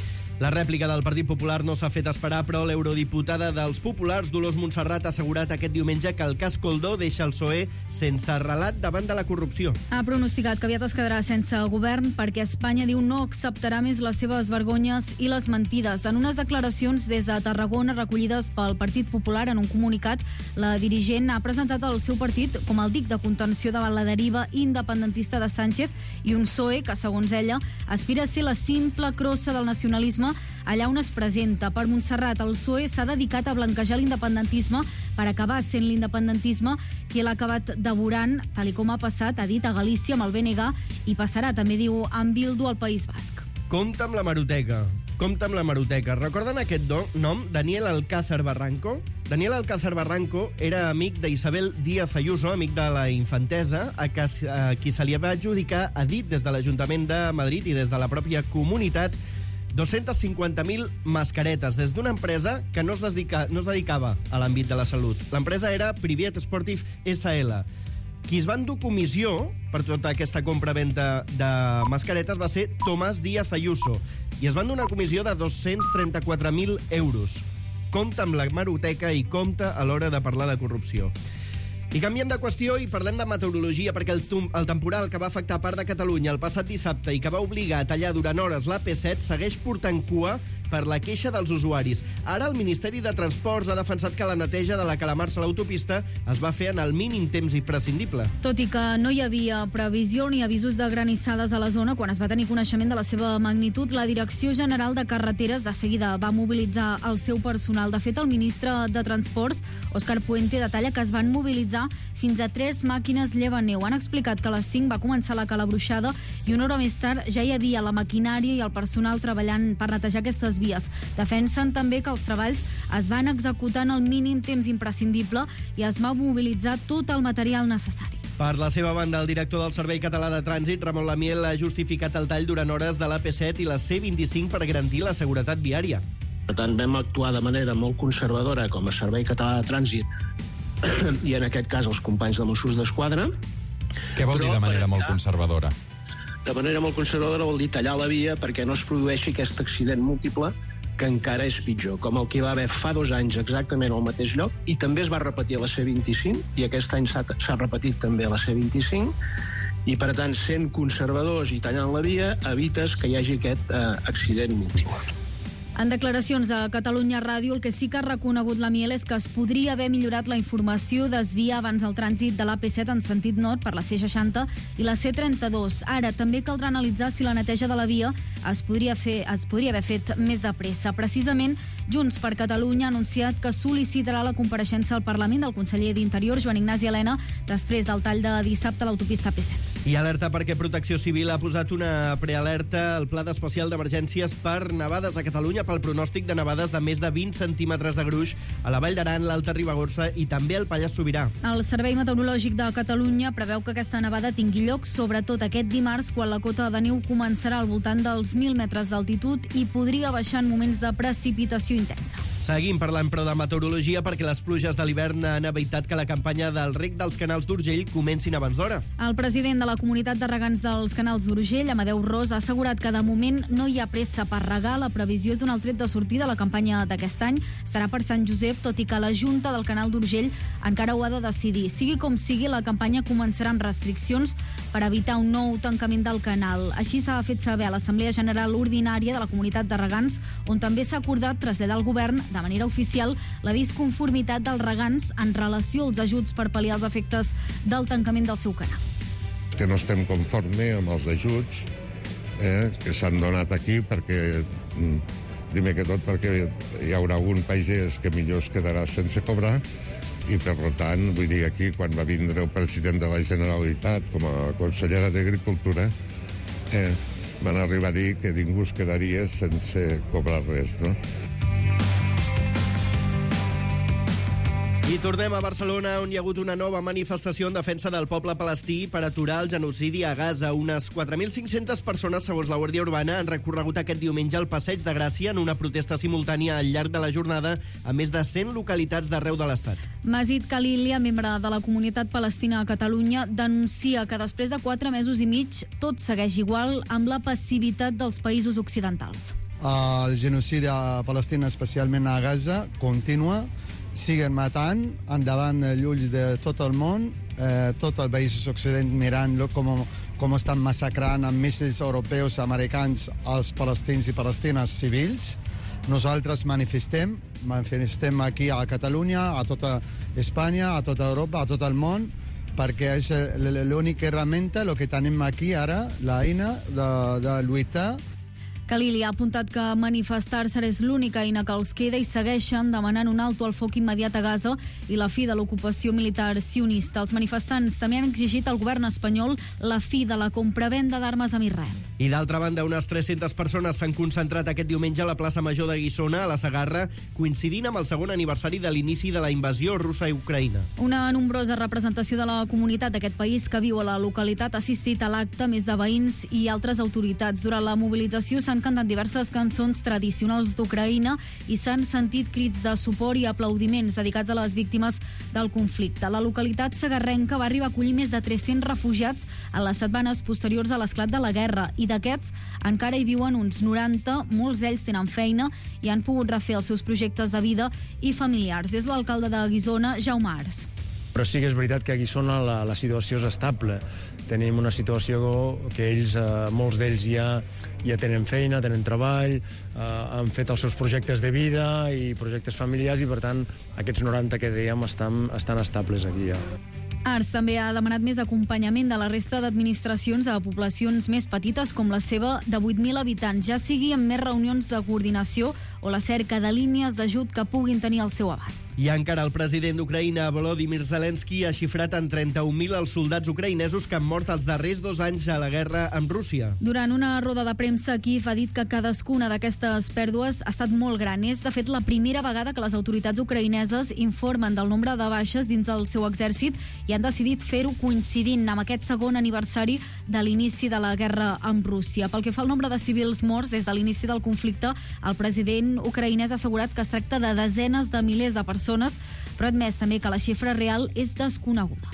La rèplica del Partit Popular no s'ha fet esperar, però l'eurodiputada dels Populars, Dolors Montserrat, ha assegurat aquest diumenge que el cas Koldo deixa el PSOE sense relat davant de la corrupció. Ha pronosticat que aviat es quedarà sense govern perquè Espanya, diu, no acceptarà més les seves vergonyes i les mentides. En unes declaracions des de Tarragona recollides pel Partit Popular en un comunicat, la dirigent ha presentat el seu partit com el dic de contenció davant la deriva independentista de Sánchez i un PSOE que, segons ella, aspira a ser la simple crossa del nacionalisme l'independentisme allà on es presenta. Per Montserrat, el PSOE s'ha dedicat a blanquejar l'independentisme per acabar sent l'independentisme qui l'ha acabat devorant, tal com ha passat, ha dit, a Galícia amb el BNG, i passarà, també diu, amb Bildu al País Basc. Compte amb la hemeroteca. Compte amb la hemeroteca. Recorden aquest nom? Daniel Alcázar Barranco? Daniel Alcázar Barranco era amic d'Isabel Díaz Ayuso, amic de la infantesa, a qui se li va adjudicar, ha dit des de l'Ajuntament de Madrid i des de la pròpia comunitat, 250.000 mascaretes des d'una empresa que no es dedicava a l'àmbit de la salut. L'empresa era Privet Sportif SL. Qui es va endur comissió per tota aquesta compra-venta de mascaretes va ser Tomàs Díaz Ayuso, i es van donar una comissió de 234.000 euros. Compte amb l'hemeroteca i compte a l'hora de parlar de corrupció. I canviem de qüestió i parlem de meteorologia, perquè el temporal que va afectar part de Catalunya el passat dissabte i que va obligar a tallar durant hores l'AP7 segueix portant cua per la queixa dels usuaris. Ara el Ministeri de Transports ha defensat que la neteja de la calamarsa a l'autopista es va fer en el mínim temps imprescindible. Tot i que no hi havia previsió ni avisos de granissades a la zona, quan es va tenir coneixement de la seva magnitud, la Direcció General de Carreteres de seguida va mobilitzar el seu personal. De fet, el ministre de Transports, Òscar Puente, detalla que es van mobilitzar fins a 3 màquines llevaneu. Han explicat que a les 5 va començar la calabruixada i una hora més tard ja hi havia la maquinària i el personal treballant per netejar aquestes vies. Defensen també que els treballs es van executar en el mínim temps imprescindible i es va mobilitzar tot el material necessari. Per la seva banda, el director del Servei Català de Trànsit, Ramon Lamiel, ha justificat el tall durant hores de l'AP7 i la C25 per garantir la seguretat viària. Per tant, vam actuar de manera molt conservadora com a Servei Català de Trànsit i en aquest cas els companys de Mossos d'Esquadra. Què vol dir de manera molt conservadora? De manera molt conservadora vol dir tallar la via perquè no es produeixi aquest accident múltiple que encara és pitjor, com el que hi va haver fa 2 anys exactament al mateix lloc, i també es va repetir a la C25, i aquest any s'ha repetit també a la C25, i per tant, sent conservadors i tallant la via, evites que hi hagi aquest accident múltiple. En declaracions a Catalunya Ràdio, el que sí que ha reconegut la Miel és que es podria haver millorat la informació, desviar abans el trànsit de l'AP7 en sentit nord per la C60 i la C32. Ara també caldrà analitzar si la neteja de la via es podria haver fet més de pressa. Precisament, Junts per Catalunya ha anunciat que sol·licitarà la compareixença al Parlament del conseller d'Interior, Joan Ignasi Elena, després del tall de dissabte a l'autopista AP7. I alerta perquè Protecció Civil ha posat una prealerta al Pla d'Especial d'Emergències per nevades a Catalunya pel pronòstic de nevades de més de 20 centímetres de gruix a la Vall d'Aran, l'Alta Ribagorça i també al Pallars Sobirà. El Servei Meteorològic de Catalunya preveu que aquesta nevada tingui lloc sobretot aquest dimarts, quan la cota de neu començarà al voltant dels 1.000 metres d'altitud i podria baixar en moments de precipitació intensa. Seguim parlant, però, de meteorologia, perquè les pluges de l'hivern han evitat que la campanya del reg dels canals d'Urgell comencin abans d'hora. El president de la Comunitat de Regants dels Canals d'Urgell, Amadeu Ros, ha assegurat que de moment no hi ha pressa per regar. La previsió és donar el tret de sortida a la campanya d'aquest any. Serà per Sant Josep, tot i que la Junta del Canal d'Urgell encara ho ha de decidir. Sigui com sigui, la campanya començarà amb restriccions per evitar un nou tancament del canal. Així s'ha fet saber a l'Assemblea General Ordinària de la Comunitat de Regants, on també s'ha acordat traslladar al govern de manera oficial la disconformitat dels regants en relació als ajuts per pal·liar els efectes del tancament del seu canal. Que no estem conforme amb els ajuts que s'han donat aquí perquè, primer que tot, perquè hi haurà algun pagès que millor es quedarà sense cobrar i, per tant, vull dir, aquí, quan va vindre el president de la Generalitat com a consellera d'Agricultura, van arribar a dir que ningú es quedaria sense cobrar res, no? I tornem a Barcelona, on hi ha hagut una nova manifestació en defensa del poble palestí per aturar el genocidi a Gaza. Unes 4.500 persones, segons la Guàrdia Urbana, han recorregut aquest diumenge al Passeig de Gràcia en una protesta simultània al llarg de la jornada a més de 100 localitats d'arreu de l'Estat. Mazid Khalilia, membre de la comunitat palestina a Catalunya, denuncia que després de 4 mesos i mig tot segueix igual amb la passivitat dels països occidentals. El genocidi a Palestina, especialment a Gaza, continua. Siguen matant endavant els ulls de tot el món, tots els països occidentals mirant com estan massacrant amb míssils europeus, americans, els palestins i palestines civils. Nosaltres manifestem aquí a Catalunya, a tota Espanya, a tota Europa, a tot el món, perquè és l'única herramienta, el que tenim aquí ara, l'eina de lluitar. Khalili ha apuntat que manifestar-se és l'única eina que els queda i segueixen demanant un alto al foc immediat a Gaza i la fi de l'ocupació militar sionista. Els manifestants també han exigit al govern espanyol la fi de la compravenda d'armes amb Israel. I d'altra banda, unes 300 persones s'han concentrat aquest diumenge a la plaça Major de Guissona, a la Segarra, coincidint amb el segon aniversari de l'inici de la invasió russa a Ucraïna. Una nombrosa representació de la comunitat d'aquest país que viu a la localitat ha assistit a l'acte, més de veïns i altres autoritats. Durant la mobilització s'han cantat diverses cançons tradicionals d'Ucraïna i s'han sentit crits de suport i aplaudiments dedicats a les víctimes del conflicte. La localitat segarrenca va arribar a acollir més de 300 refugiats en les setmanes posteriors a l'esclat de la guerra i d'aquests encara hi viuen uns 90, molts d'ells tenen feina i han pogut refer els seus projectes de vida i familiars. És l'alcalde de Guissona, Jaume Ars. Però sí que és veritat que a Guissona la situació és estable. Tenim una situació que ells, molts d'ells ja tenen feina, tenen treball, han fet els seus projectes de vida i projectes familiars i, per tant, aquests 90 que dèiem estan estables aquí ja. Ars també ha demanat més acompanyament de la resta d'administracions a poblacions més petites com la seva de 8.000 habitants, ja sigui amb més reunions de coordinació o la cerca de línies d'ajut que puguin tenir al seu abast. I encara el president d'Ucraïna, Volodymyr Zelensky, ha xifrat en 31.000 els soldats ucraïnesos que han mort els darrers 2 anys a la guerra amb Rússia. Durant una roda de premsa, Kyiv ha dit que cadascuna d'aquestes pèrdues ha estat molt gran. És, de fet, la primera vegada que les autoritats ucraïneses informen del nombre de baixes dins del seu exèrcit i han decidit fer-ho coincidint amb aquest segon aniversari de l'inici de la guerra amb Rússia. Pel que fa al nombre de civils morts des de l'inici del conflicte, el president ucraïnès ha assegurat que es tracta de desenes de milers de persones, però ha admès també que la xifra real és desconeguda.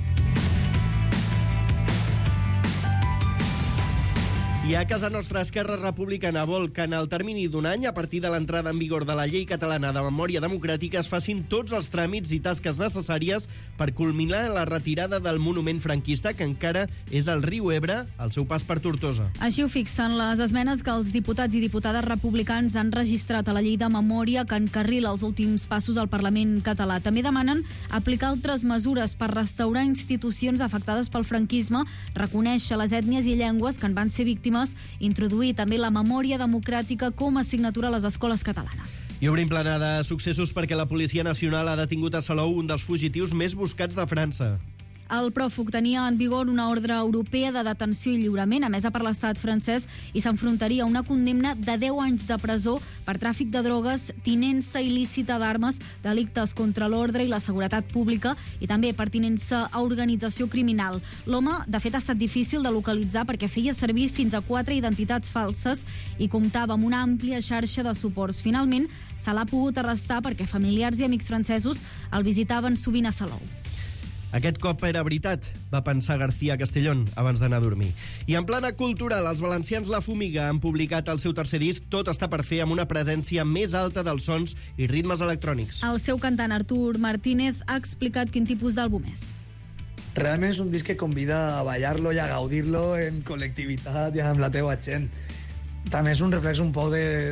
I a casa nostra, Esquerra Republicana vol que en el termini d'un any, a partir de l'entrada en vigor de la Llei Catalana de Memòria Democràtica, es facin tots els tràmits i tasques necessàries per culminar la retirada del monument franquista, que encara és el riu Ebre, al seu pas per Tortosa. Així ho fixen les esmenes que els diputats i diputades republicans han registrat a la Llei de Memòria, que encarrila els últims passos al Parlament català. També demanen aplicar altres mesures per restaurar institucions afectades pel franquisme, reconèixer les ètnies i llengües que en van ser víctimes, introduir també la memòria democràtica com a assignatura a les escoles catalanes. I obrim plana de successos perquè la Policia Nacional ha detingut a Salou un dels fugitius més buscats de França. El pròfug tenia en vigor una ordre europea de detenció i lliurament emesa per l'estat francès i s'enfrontaria a una condemna de 10 anys de presó per tràfic de drogues, tinença il·lícita d'armes, delictes contra l'ordre i la seguretat pública i també pertinença a organització criminal. L'home, de fet, ha estat difícil de localitzar perquè feia servir fins a 4 identitats falses i comptava amb una àmplia xarxa de suports. Finalment, se l'ha pogut arrestar perquè familiars i amics francesos el visitaven sovint a Salou. Aquest cop era veritat, va pensar García Castellón abans d'anar a dormir. I en plana cultural, els valencians La Fumiga han publicat el seu tercer disc Tot està per fer, amb una presència més alta dels sons i ritmes electrònics. El seu cantant Artur Martínez ha explicat quin tipus d'àlbum és. Realment és un disc que convida a ballar-lo i a gaudir-lo en col·lectivitat i amb la teua gent. També és un reflex un poc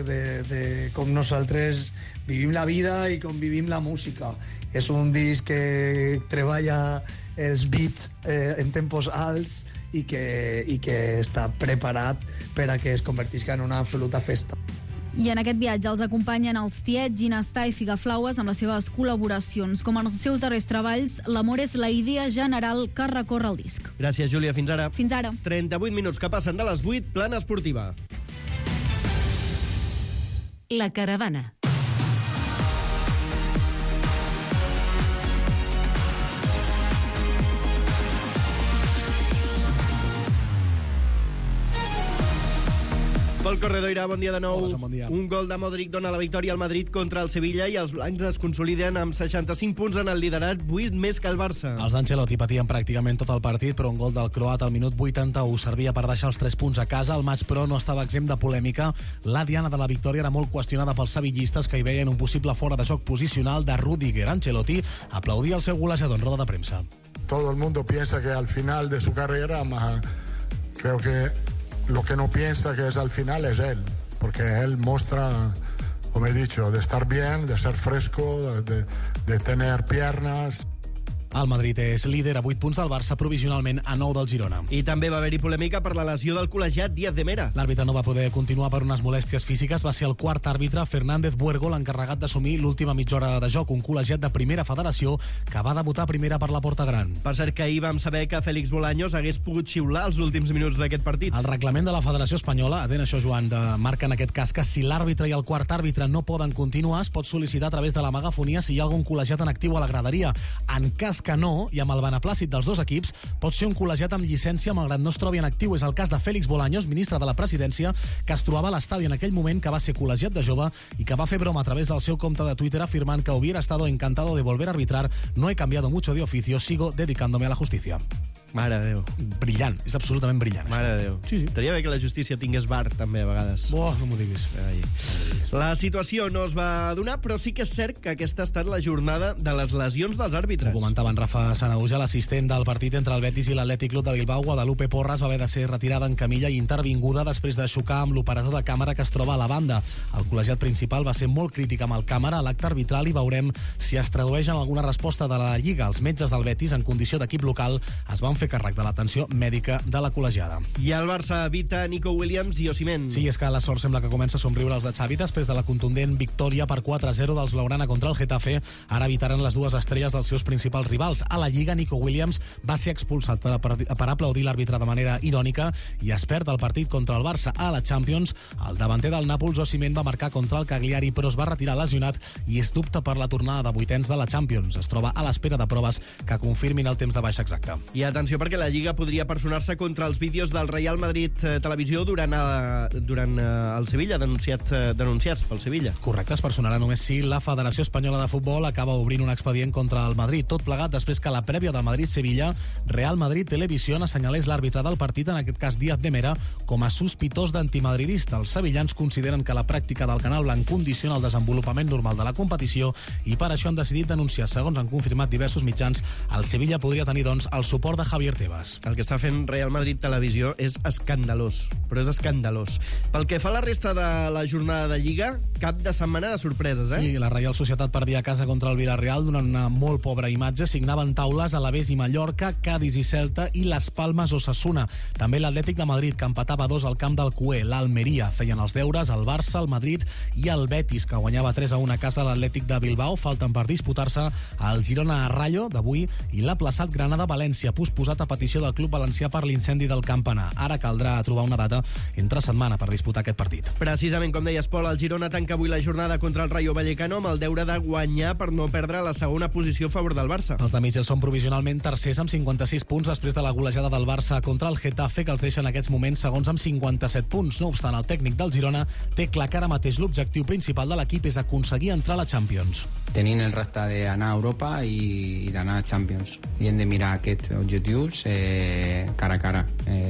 de com nosaltres vivim la vida i com vivim la música. És un disc que treballa els beats en tempos alts i que està preparat per a que es convertisca en una absoluta festa. I en aquest viatge els acompanyen els Tiet, Ginestà i Figaflaues amb les seves col·laboracions. Com en els seus darrers treballs, l'amor és la idea general que recorre el disc. Gràcies, Júlia. Fins ara. Fins ara. 38 minuts que passen de les 8, plana esportiva. La caravana. Pol Corredoira, bon dia de nou. Hola, bon dia. Un gol de Modric dona la victòria al Madrid contra el Sevilla i els blancs es consoliden amb 65 punts en el liderat, 8 més que el Barça. Els d'Ancelotti patien pràcticament tot el partit, però un gol del croat al minut 81 servia per deixar els 3 punts a casa. El maig, però, no estava exempt de polèmica. La diana de la victòria era molt qüestionada pels sevillistes, que hi veien un possible fora de joc posicional de Rüdiger. Ancelotti aplaudia el seu golejador en roda de premsa. Todo el mundo piensa que al final de su carrera, creo que lo que no piensa que es al final es él, porque él muestra, como he dicho, de estar bien, de ser fresco, de tener piernas. El Madrid és líder a 8 punts del Barça, provisionalment a 9 del Girona. I també va haver-hi polèmica per la lesió del col·legiat Díaz de Mera. L'àrbitre no va poder continuar per unes molèsties físiques. Va ser el quart àrbitre, Fernández Buergo, l'encarregat d'assumir l'última mitja hora de joc, un col·legiat de primera federació que va debutar primera per la Porta Gran. Per cert, que ahir vam saber que Félix Bolaños hagués pogut xiular els últims minuts d'aquest partit. El reglament de la Federació Espanyola, atent això, Joan, marca en aquest cas que si l'àrbitre i el quart àrbitre no poden continuar, es pot sol·licitar a través de la megafonia si hi ha algun col·legiat en actiu a la graderia. En cas que no, i amb el beneplàcit dels dos equips, pot ser un col·legiat amb llicència malgrat no es trobi en actiu. És el cas de Félix Bolaños, ministre de la Presidència, que es trobava a l'estadi en aquell moment, que va ser col·legiat de jove i que va fer broma a través del seu compte de Twitter afirmant que hubiera estado encantado de volver a arbitrar, no he cambiado mucho de oficio, sigo dedicándome a la justicia. Mare de Déu. Brillant, és absolutament brillant. Mare de Déu. Sí. Estaria bé que la justícia tingués bar, també, a vegades. No m'ho diguis. La situació no es va donar, però sí que és cert que aquesta ha estat la jornada de les lesions dels àrbitres. Ho comentava en Rafa Sanahuja, l'assistent del partit entre el Betis i l'Atlètic Club de Bilbao, Guadalupe Porras, va haver de ser retirada en camilla i intervinguda després de xocar amb l'operador de càmera que es troba a la banda. El col·legiat principal va ser molt crític amb el càmera a l'acte arbitral i veurem si es tradueix en alguna resposta de la Lliga. Els metges del Betis, en condició d'equip local, es van fer càrrec de l'atenció mèdica de la col·legiada. I el Barça evita Nico Williams i Osimhen. Sí, és que la sort sembla que comença a somriure els de Xavi després de la contundent victòria per 4-0 dels Blaugrana contra el Getafe. Ara evitaran les dues estrelles dels seus principals rivals. A la Lliga, Nico Williams va ser expulsat per aplaudir l'àrbitre de manera irònica i es perd el partit contra el Barça. A la Champions, el davanter del Nàpols, Osimhen, va marcar contra el Cagliari, però es va retirar lesionat i és dubte per la tornada de vuitens de la Champions. Es troba a l'espera de proves que confirmin el temps de baixa exacte. I atenció, perquè la Lliga podria personar-se contra els vídeos del Real Madrid Televisió durant el Sevilla, denunciats pel Sevilla. Correcte, es personarà només si la Federació Espanyola de Futbol acaba obrint un expedient contra el Madrid. Tot plegat després que la prèvia del Madrid-Sevilla, Real Madrid Televisió assenyalés l'àrbitre del partit, en aquest cas Díaz de Mera, com a sospitós d'antimadridista. Els sevillans consideren que la pràctica del Canal Blanc condiciona el desenvolupament normal de la competició i per això han decidit denunciar. Segons han confirmat diversos mitjans, el Sevilla podria tenir, doncs, el suport de Javier Tebas. El que està fent Real Madrid Televisió és escandalós, però és escandalós. Pel que fa a la resta de la jornada de Lliga, cap de setmana de sorpreses, eh? Sí, la Reial Societat perdia a casa contra el Villarreal donant una molt pobra imatge. Signaven taules a l'Alavés i Mallorca, Cádiz i Celta i Las Palmas Osasuna. També l'Atlètic de Madrid, que empatava 2 al camp del Cué. L'Almeria feien els deures, el Barça, el Madrid i el Betis, que guanyava 3-1 a casa l'Atlètic de Bilbao. Falten per disputar-se el Girona Rayo d'avui i l'Aplaçat Granada-València, posposat a petició del Club Valencià per l'incendi del Campanar. Ara caldrà trobar una data entre setmana per disputar aquest partit. Precisament com deies, Pol, el Girona tanca avui la jornada contra el Rayo Vallecano amb el deure de guanyar per no perdre la segona posició a favor del Barça. Els de Mitchell són provisionalment tercers amb 56 punts després de la golejada del Barça contra el Getafe, que els deixa en aquests moments segons amb 57 punts. No obstant, el tècnic del Girona té clar que ara mateix l'objectiu principal de l'equip és aconseguir entrar a la Champions. Tenint el repte d'anar a Europa i d'anar a Champions. I hem de mirar aquests objectius cara a cara,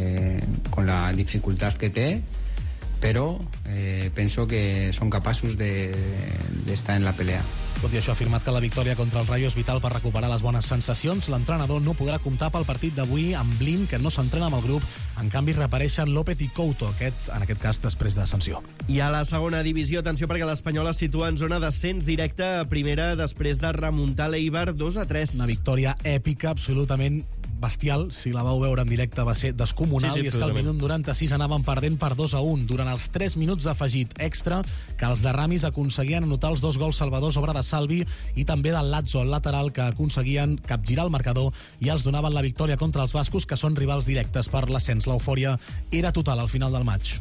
con la dificultat que té, però penso que són capaços d'estar en la pelea. Tot i això, ha afirmat que la victòria contra el Rayo és vital per recuperar les bones sensacions. L'entrenador no podrà comptar pel partit d'avui amb Blin, que no s'entrena amb el grup. En canvi, reapareixen López i Couto, en aquest cas després de sanció. I a la segona divisió, atenció, perquè l'Espanyol es situa en zona d'ascens directe a primera després de remuntar l'Eibar 2-3. Una victòria èpica, absolutament bestial. Si la vau veure en directe va ser descomunal. Sí, i és que al minut 96 anaven perdent per 2-1 durant els 3 minuts d'afegit extra que els de Ramis aconseguien anotar els 2 gols salvadors, obra de Salvi, i també del Lazzo, el lateral, que aconseguien capgirar el marcador i els donaven la victòria contra els bascos, que són rivals directes per l'ascens. L'eufòria era total al final del maig.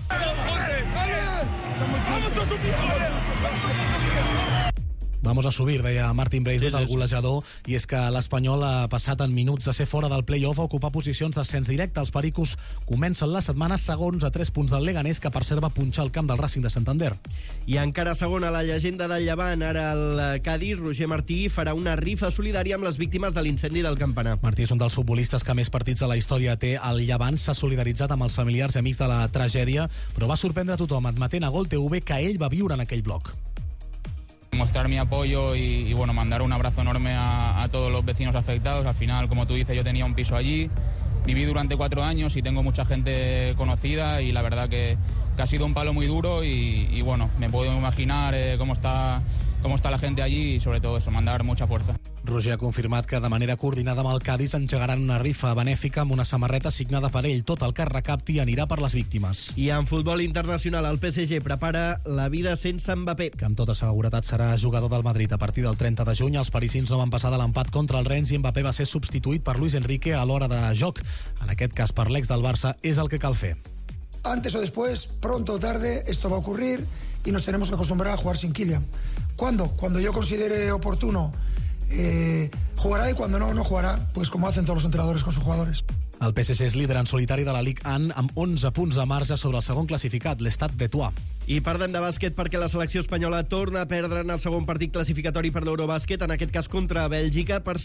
Vamos a subir, deia Martin Braithwaite, el golejador, i és que l'Espanyol ha passat en minuts de ser fora del play-off a ocupar posicions d'ascens directe. Els pericos comencen la setmana segons a 3 punts del Leganés, que per cert va punxar el camp del Racing de Santander. I encara segona, la llegenda del Llevant. Ara el Cádiz, Roger Martí, farà una rifa solidària amb les víctimes de l'incendi del Campanar. Martí és un dels futbolistes que més partits de la història té al Llevant. S'ha solidaritzat amb els familiars i amics de la tragèdia, però va sorprendre a tothom admetent a Gol TV que ell va viure en aquell bloc. Mostrar mi apoyo y bueno, mandar un abrazo enorme a todos los vecinos afectados. Al final, como tú dices, yo tenía un piso allí, viví durante 4 años y tengo mucha gente conocida y la verdad que ha sido un palo muy duro y bueno, me puedo imaginar cómo está la gente allí y sobre todo eso, mandar mucha fuerza. Roger ha confirmat que de manera coordinada amb el Cádiz engegaran una rifa benèfica amb una samarreta signada per ell. Tot el que es recapti anirà per les víctimes. I en futbol internacional, el PSG prepara la vida sense Mbappé. Que amb tota seguretat serà jugador del Madrid a partir del 30 de juny. Els parisins no van passar de l'empat contra el Rennes i Mbappé va ser substituït per Luis Enrique a l'hora de joc. En aquest cas, per l'ex del Barça, és el que cal fer. Antes o después, pronto o tarde, esto va a ocurrir y nos tenemos que acostumbrar a jugar sin Kylian. ¿Cuándo? Cuando yo considere oportuno. Jugará y cuando no jugará, pues como hacen todos los entrenadores con sus jugadores. El PSG és líder en solitari de la Ligue 1 amb 11 punts de marge sobre el segon classificat, l'Stade Bretois. I parlem de bàsquet perquè la selecció espanyola torna a perdre en el segon partit classificatori per l'Eurobàsquet, en aquest cas contra Bèlgica, per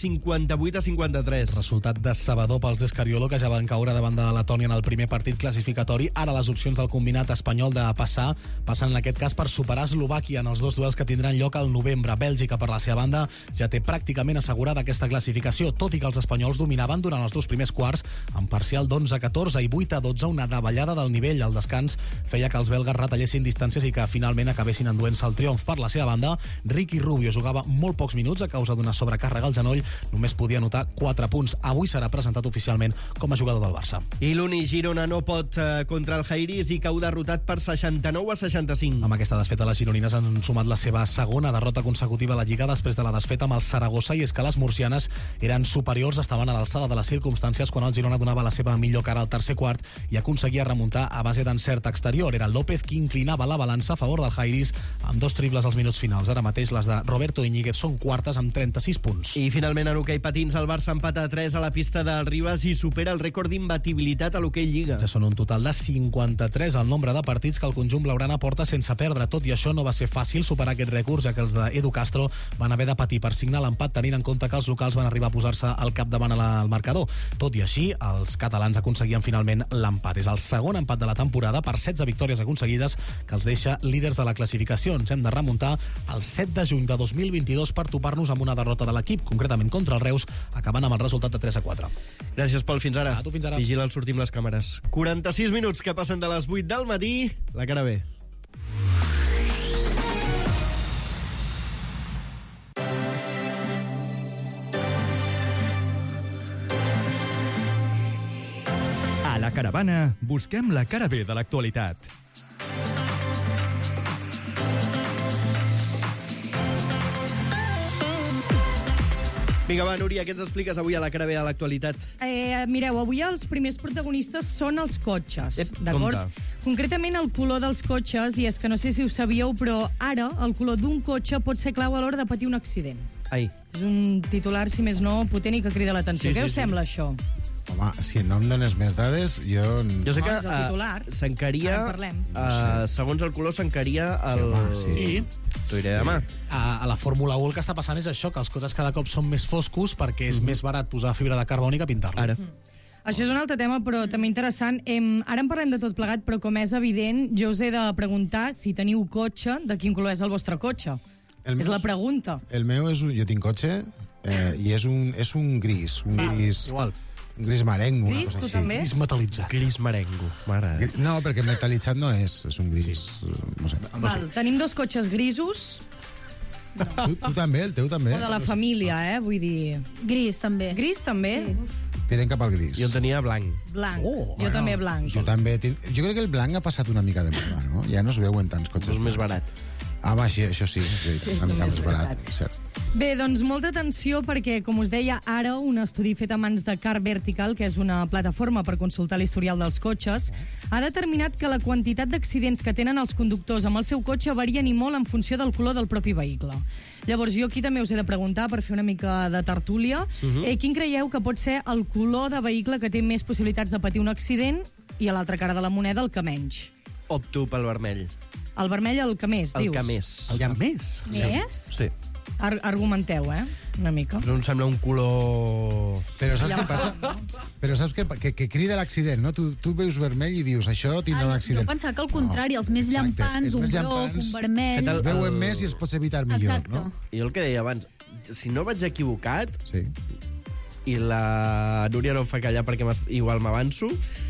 58-53. Resultat decebedor pels d'Escariolo, que ja van caure davant de Letònia en el primer partit classificatori. Ara les opcions del combinat espanyol de passen en aquest cas per superar Eslovàquia en els dos duels que tindran lloc al novembre. Bèlgica, per la seva banda, ja té pràcticament assegurada aquesta classificació, tot i que els espanyols dominaven durant els dos primers quarts amb parcial d'11-14 i 8-12, una davallada del nivell. El descans feia que els belgues retallessin distàncies i que finalment acabessin enduent-se el triomf. Per la seva banda, Ricky Rubio jugava molt pocs minuts a causa d'una sobrecàrrega al genoll, només podia anotar 4 punts. Avui serà presentat oficialment com a jugador del Barça. I l'Uni Girona no pot contra el Jairis i cau derrotat per 69-65. Amb aquesta desfeta, les gironines han sumat la seva segona derrota consecutiva a la Lliga després de la desfeta amb el Saragossa, i és que les murcianes eren superiors, estaven a l'alçada de les circumstàncies quan el Girona donava la seva millor cara al tercer quart i aconseguia remuntar a base d'encert exterior. Era López qui inclinava la balança a favor del Jairis amb 2 triples als minuts finals. Ara mateix les de Roberto Iñiguez són quartes amb 36 punts. I finalment en hoquei patins el Barça empata a 3 a la pista del Ribas i supera el rècord d'imbatibilitat a l'hoquei Lliga. Ja són un total de 53 el nombre de partits que el conjunt blaugrana porta sense perdre. Tot i això no va ser fàcil superar aquest rècord, ja que els d'Edu Castro van haver de patir per signar l'empat, tenint en compte que els locals van arribar a posar-se al capdavant al marcador. Tot i així, els catalans aconseguien finalment l'empat. És el segon empat de la temporada per 16 victòries aconseguides que els deixa líders de la classificació. Ens hem de remuntar al 7 de juny de 2022 per topar-nos amb una derrota de l'equip, concretament contra el Reus, acabant amb el resultat de 3-4. Gràcies, Pol. Fins ara. A tu, fins ara. Vigila el sortim les càmeres. 46 minuts que passen de les 8 del matí. La cara bé. A la Caravana busquem la cara B de l'actualitat. Vinga, va, Núria, què ens expliques avui a la cara B de l'actualitat? Mireu, avui els primers protagonistes són els cotxes, d'acord? Concretament el color dels cotxes, i és que no sé si ho sabíeu, però ara el color d'un cotxe pot ser clau a l'hora de patir un accident. Ai. És un titular, si més no, potent i que crida l'atenció. Què us sembla, això? Home, si no em dones més dades, jo... Jo sé que s'encaria... segons el color, s'encaria el... Sí. T'ho diré demà. A la Fórmula 1 el que està passant és això, que els cotxes cada cop són més foscos perquè és més barat posar fibra de carboni que pintar-lo. Ara. Això és un altre tema, però també interessant. Ara en parlem de tot plegat, però com és evident, jo us he de preguntar si teniu cotxe, de quin color és el vostre cotxe. És la pregunta. El meu és... Jo tinc cotxe i és un gris. Un gris... Igual. Un gris marengo. Gris, tu també? Gris metal·litzat. Gris marengo. Mare. No, perquè metal·litzat no és. És un gris... No sé. Val, tenim 2 cotxes grisos. Tu també, el teu també. O de la família, vull dir... Gris, també. Gris, també? Tiren cap al gris. Jo en tenia blanc. Blanc. Jo també blanc. Jo també. Jo crec que el blanc ha passat una mica de moda, no? Ja no es veuen tants cotxes. És més barat. Home, això sí, una mica més barat, cert. Bé, doncs molta atenció perquè, com us deia, ara un estudi fet a mans de Car Vertical, que és una plataforma per consultar l'historial dels cotxes, ha determinat que la quantitat d'accidents que tenen els conductors amb el seu cotxe varien i molt en funció del color del propi vehicle. Llavors, jo aquí també us he de preguntar, per fer una mica de tertúlia, quin creieu que pot ser el color de vehicle que té més possibilitats de patir un accident i a l'altra cara de la moneda el que menys? Opto pel vermell. El vermell el que més, dius? El que més. El que més? Més? Sí. Argumenteu, una mica. No em sembla un color... Però saps què passa? Però saps que crida l'accident, no? Tu veus vermell i dius, això tindrà un accident. Jo pensava que al contrari, els més llampants, un groc, un vermell... Els veuen més i els pots evitar millor, no? I jo el que deia abans, si no vaig equivocat, i la Núria no em fa callar perquè igual m'avanço,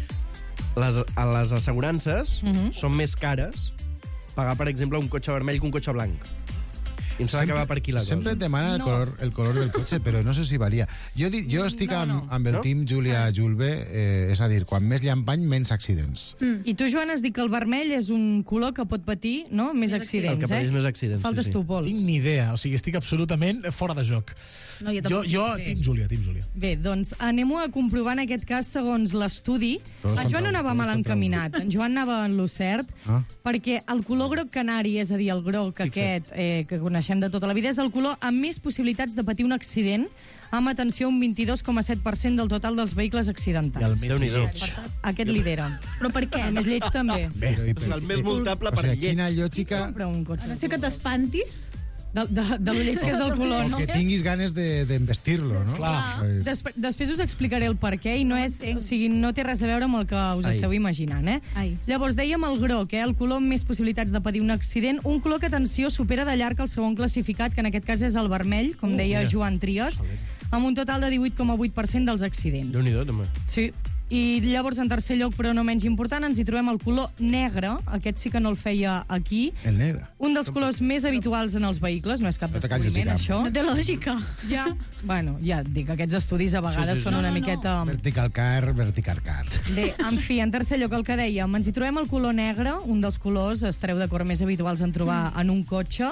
les assegurances són més cares pagar, per exemple, un cotxe vermell que un cotxe blanc. I ens va acabar per aquí la cosa. Sempre et demana el color del cotxe, però no sé si varia. Jo estic amb el team Júlia Julve, és a dir, quan més llampany, menys accidents. I tu, Joan, has dit que el vermell és un color que pot patir més accidents, El que pateix més accidents, Faltes tu, Pol. Tinc ni idea, o sigui, estic absolutament fora de joc. No, jo Team Júlia. Bé, doncs anem-ho a comprovar en aquest cas segons l'estudi. En Joan no anava mal encaminat, en Joan anava en lo cert, perquè el color groc canari, és a dir, el groc aquest que coneixem de tota la vida, és el color amb més possibilitats de patir un accident, amb atenció un 22,7% del total dels vehicles accidentats. I el més lleig. Aquest lidera. Però per què? El més lleig també. El més multable per lleig. Quina lògica... A no sé que t'espantis. De lo lleig que és el color, no? O que tinguis ganes d'investir-lo, no? Després us explicaré el per què i no té res a veure amb el que us esteu imaginant, Llavors, dèiem el groc, el color amb més possibilitats de patir un accident, un color que, atenció, supera de llarg el segon classificat, que en aquest cas és el vermell, com deia Joan Trias, amb un total de 18,8% dels accidents. Déu-n'hi-do, també. Sí. I llavors, en tercer lloc, però no menys important, ens hi trobem el color negre. Aquest sí que no el feia aquí. El negre. Un dels colors més habituals en els vehicles. No és cap descobriment, això. No té lògica. Ja et dic, aquests estudis a vegades són una miqueta... Vertical car. Bé, en fi, en tercer lloc, el que dèiem, ens hi trobem el color negre, un dels colors, estareu d'acord, més habituals en trobar en un cotxe,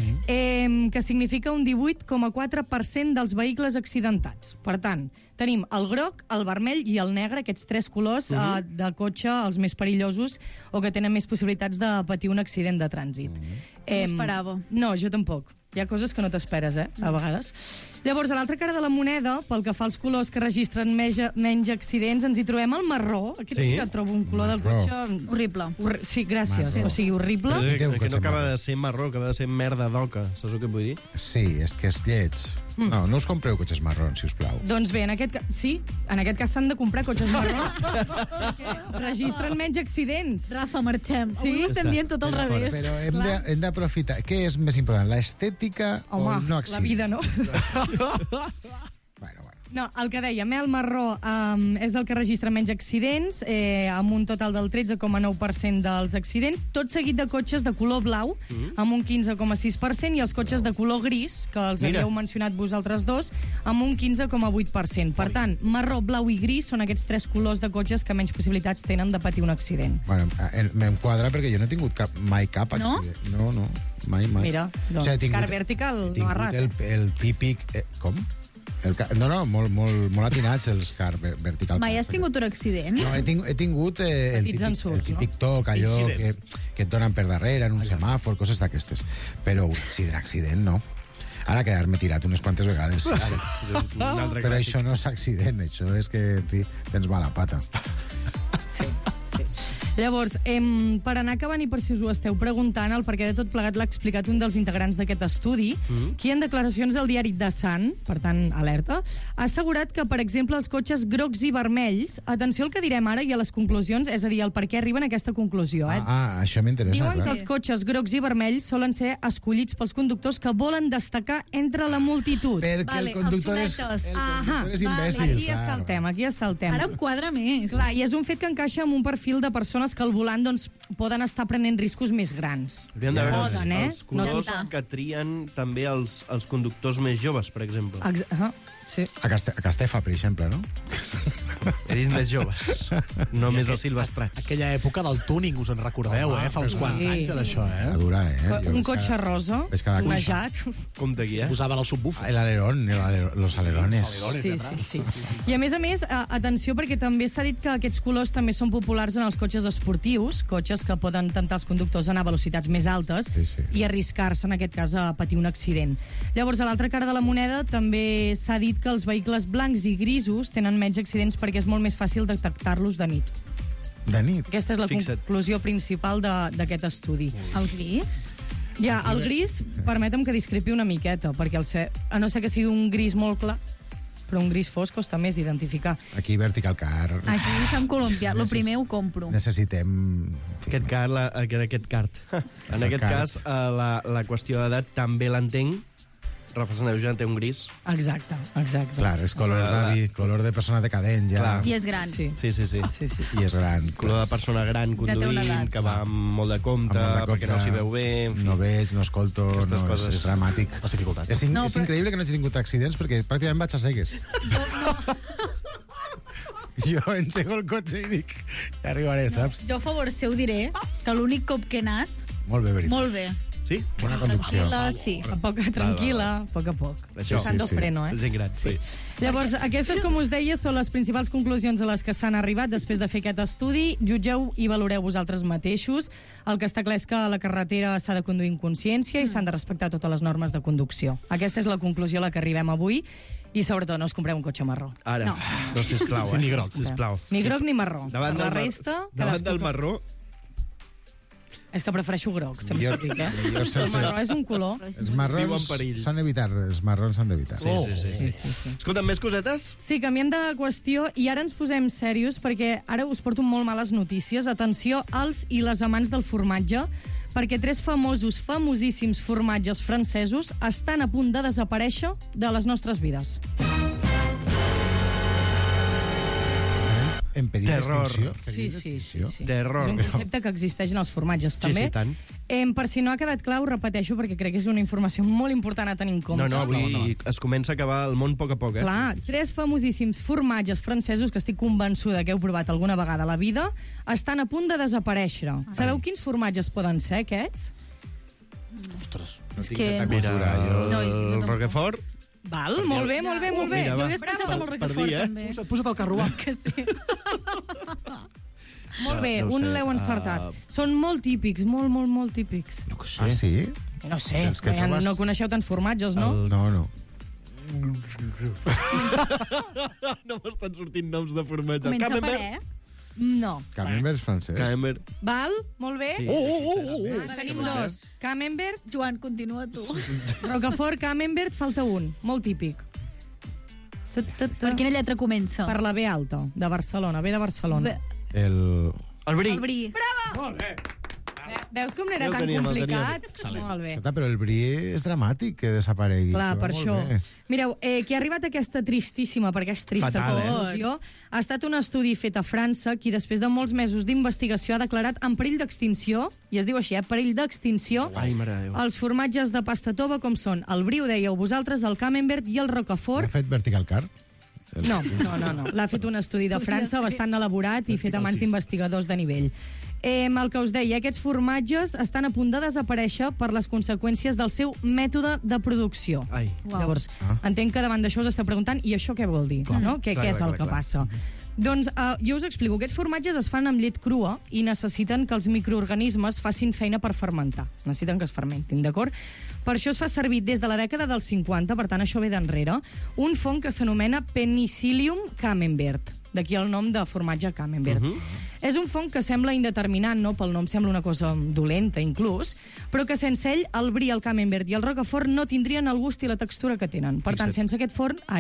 que significa un 18,4% dels vehicles accidentats. Per tant, tenim el groc, el vermell i el negre, aquests tres colors de cotxe, els més perillosos o que tenen més possibilitats de patir un accident de trànsit. No esperava. No, jo tampoc. Hi ha coses que no t'esperes, a vegades. Llavors, a l'altra cara de la moneda, pel que fa als colors que registren menys accidents, ens hi trobem el marró. Aquest sí que trobo un color del cotxe... Horrible. Sí, gràcies. O sigui, horrible. Que no acaba de ser marró, acaba de ser merda d'oca. Saps el que vull dir? Sí, és que és lleig. No us compreu cotxes marrons, si us plau. Doncs bé, en aquest cas s'han de comprar cotxes marrons. Registren menys accidents. Rafa, marxem. Avui ho estem dient tot al revés. Però hem d'aprofitar. Què és més important, l'estètica o el no accident? La vida, no? No, el que dèiem, el marró és el que registra menys accidents, amb un total del 13,9% dels accidents, tot seguit de cotxes de color blau, amb un 15,6%, i els cotxes de color gris, que els havíeu mencionat vosaltres dos, amb un 15,8%. Per tant, marró, blau i gris són aquests tres colors de cotxes que menys possibilitats tenen de patir un accident. Bueno, m'em quadra perquè jo no he tingut mai cap accident. No, mai. Mira, doncs, car vertical no ha rat. El típic... Com? No, molt atinats els car vertical. Mai has tingut un accident? No, he tingut el típic toc, allò que et donen per darrere, en un semàfor, coses d'aquestes. Però un accident, no. Ara quedar-me tirat unes quantes vegades. Però això no és accident, això és que, en fi, tens mala pata. Llavors, per anar acabant i per si us ho esteu preguntant, el perquè de tot plegat l'ha explicat un dels integrants d'aquest estudi, qui en declaracions del diari The Sun, per tant, alerta, ha assegurat que, per exemple, els cotxes grocs i vermells, atenció al que direm ara i a les conclusions, és a dir, el per què arriben a aquesta conclusió. Això m'interessa. Diuen que els cotxes grocs i vermells solen ser escollits pels conductors que volen destacar entre la multitud. Perquè el conductor és imbècil. Aquí està el tema. Ara em quadra més. Clar, i és un fet que encaixa amb un perfil de persones que al volant poden estar prenent riscos més grans. Hauríem de veure els colors que trien també els conductors més joves, per exemple. Sí. A Castefa, per exemple, no? He dit més joves, no més els silvestrats. Aquella època del túning, us en recordeu, fa uns quants anys d'això, A durar, Un cotxe rosa, tunejat. Com de guia. Posaven el subwoofer. L'alerón, los alerones. Sí. I a més, atenció, perquè també s'ha dit que aquests colors també són populars en els cotxes esportius, cotxes que poden tentar els conductors a anar a velocitats més altes i arriscar-se, en aquest cas, a patir un accident. Llavors, a l'altra cara de la moneda també s'ha dit que els vehicles blancs i grisos tenen menys accidents perquè és molt més fàcil detectar-los de nit. De nit? Aquesta és la conclusió principal d'aquest estudi. El gris? Ja, el gris, permetem que discrepi una miqueta, perquè a no ser que sigui un gris molt clar, però un gris fosc costa més d'identificar. Aquí vertical car. Aquí s'han colompiat, lo primer ho compro. Necessitem... Aquest cart. En aquest cas, la qüestió d'edat també l'entenc, Rafa Saneu té un gris. Exacte. Clar, és color d'avi, color de persona decadent, ja. I és gran. Sí. I és gran. Color de persona gran conduint, que va amb molt de compte, perquè no s'hi veu bé... No veig, no escolto, és dramàtic. És increïble que no hagi tingut accidents, perquè pràcticament vaig a cegues. Jo engego el cotxe i dic, ja arribaré, saps? Jo a favor seu diré que l'únic cop que he anat... Molt bé, veritat. Molt bé. Sí? Bona conducció. Tranquil·la, a poc a poc. Deixant de freno, Gent gran, sí. Llavors, aquestes, com us deia, són les principals conclusions a les que s'han arribat després de fer aquest estudi. Jutgeu i valoreu vosaltres mateixos. El que està clar és que a la carretera s'ha de conduir en consciència i s'han de respectar totes les normes de conducció. Aquesta és la conclusió a la que arribem avui. I, sobretot, no us compreu un cotxe marró. Ara. No, sisplau. Ni groc, sisplau. Ni groc ni marró. Davant del marró... És que prefereixo groc, sempre dic, El marró és un color. Els marrons s'han d'evitar. Els marrons s'han d'evitar. Sí. Escolta, més cosetes? Sí, canviem de qüestió i ara ens posem serios perquè ara us porto molt males notícies. Atenció als i les amants del formatge, perquè 3 famosíssims formatges francesos estan a punt de desaparèixer de les nostres vides. En perill d'extinció? Sí. Terror. És un concepte que existeix en els formatges, també. Sí, tant. Per si no ha quedat clar, ho repeteixo, perquè crec que és una informació molt important a tenir en compte. No, es comença a acabar el món a poc a poc, Clar, 3 famosíssims formatges francesos que estic convençuda que heu provat alguna vegada a la vida estan a punt de desaparèixer. Sabeu quins formatges poden ser, aquests? Ostres, no tinc tanta cultura. El Roquefort... Val, molt bé. Jo hagués pensat en el Roquefort, també. Posa't al carro, va. Que sí. Molt bé, un l'heu encertat. Són molt típics, molt típics. No sé. Ah, sí? No sé, no coneixeu tants formatges, no? No. No m'estan sortint noms de formatge. Comença per E? No. Camembert és francès. Val, molt bé. Sí. Tenim 2. Camembert. Joan, continua tu. Roquefort, Camembert, falta un. Molt típic. Per quina lletra comença? Per la B alta, de Barcelona. B de Barcelona. El bri. Bravo! Molt bé. Veus com no era tan complicat? Molt bé. Però el bri és dramàtic que desaparegui. Clar, per això. Mireu, qui ha arribat a aquesta tristíssima, perquè és trista conclusió, ha estat un estudi fet a França, qui després de molts mesos d'investigació ha declarat en perill d'extinció, i es diu així, perill d'extinció, els formatges de pasta tova com són el bri, ho dèieu vosaltres, el Camembert i el Roquefort. L'ha fet Vertical Car? No. L'ha fet un estudi de França bastant elaborat i fet a mans d'investigadors de nivell. El que us deia, aquests formatges estan a punt de desaparèixer per les conseqüències del seu mètode de producció. Llavors, entenc que davant d'això us esteu preguntant, i això què vol dir? Què és el que passa? Doncs jo us explico. Aquests formatges es fan amb llet crua i necessiten que els microorganismes facin feina per fermentar. Necessiten que es fermentin, d'acord? Per això es fa servir des de la dècada dels 50, per tant això ve d'enrere, un fong que s'anomena Penicillium camembert. D'aquí el nom de formatge Camembert. És un fong que sembla indeterminant, no? Pel nom sembla una cosa dolenta, inclús, però que sense ell, el bri, el Camembert i el Roquefort no tindrien el gust i la textura que tenen. Per tant, sense aquest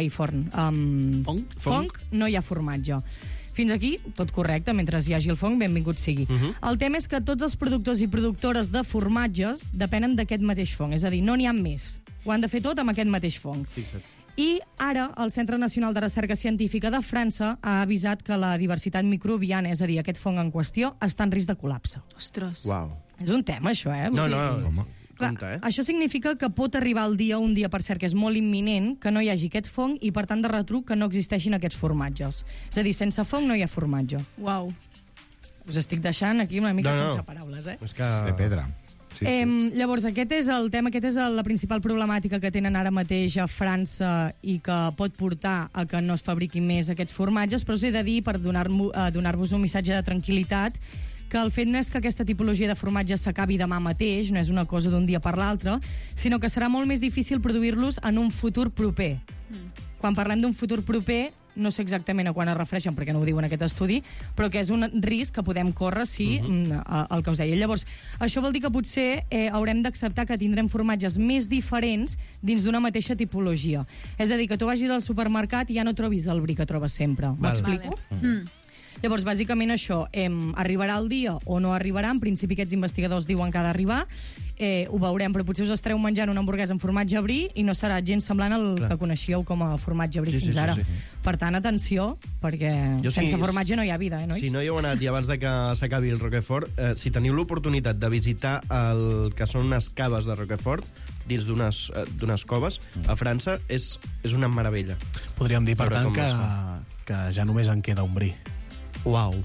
fong no hi ha formatge. Fins aquí, tot correcte, mentre hi hagi el fong, benvingut sigui. El tema és que tots els productors i productores de formatges depenen d'aquest mateix fong, és a dir, no n'hi ha més. Ho han de fer tot amb aquest mateix fong. I ara el Centre Nacional de Recerca Científica de França ha avisat que la diversitat microbiana, és a dir, aquest fong en qüestió, està en risc de col·lapse. Ostres. Uau. És un tema, això, No. Clar, això significa que pot arribar el dia, un dia, per cert, que és molt imminent, que no hi hagi aquest fong i, per tant, de retruc, que no existeixin aquests formatges. És a dir, sense fong no hi ha formatge. Uau. Us estic deixant aquí una mica sense paraules, És que... De pedra. Llavors, aquest és el tema, aquesta és la principal problemàtica que tenen ara mateix a França i que pot portar a que no es fabriquin més aquests formatges, però us he de dir, per donar-vos un missatge de tranquil·litat, que el fet no és que aquesta tipologia de formatge s'acabi demà mateix, no és una cosa d'un dia per l'altre, sinó que serà molt més difícil produir-los en un futur proper. Quan parlem d'un futur proper, no sé exactament a quan es refereixen, perquè no ho diuen en aquest estudi, però que és un risc que podem córrer, sí, el que us deia. Llavors, això vol dir que potser haurem d'acceptar que tindrem formatges més diferents dins d'una mateixa tipologia. És a dir, que tu vagis al supermercat i ja no trobis el bri que trobes sempre. M'explico? Llavors, bàsicament això, arribarà el dia o no arribarà, en principi aquests investigadors diuen que ha d'arribar, ho veurem, però potser us estareu menjant una hamburguesa amb formatge brie i no serà gens semblant al que coneixíeu com a formatge brie fins ara. Per tant, atenció, perquè sense formatge no hi ha vida, nois? Si no hi heu anat i abans de que s'acabi el Roquefort, si teniu l'oportunitat de visitar el que són unes caves de Roquefort, dins d'unes coves, a França, és una meravella. Podríem dir, per tant, que ja només en queda un brie. Uau.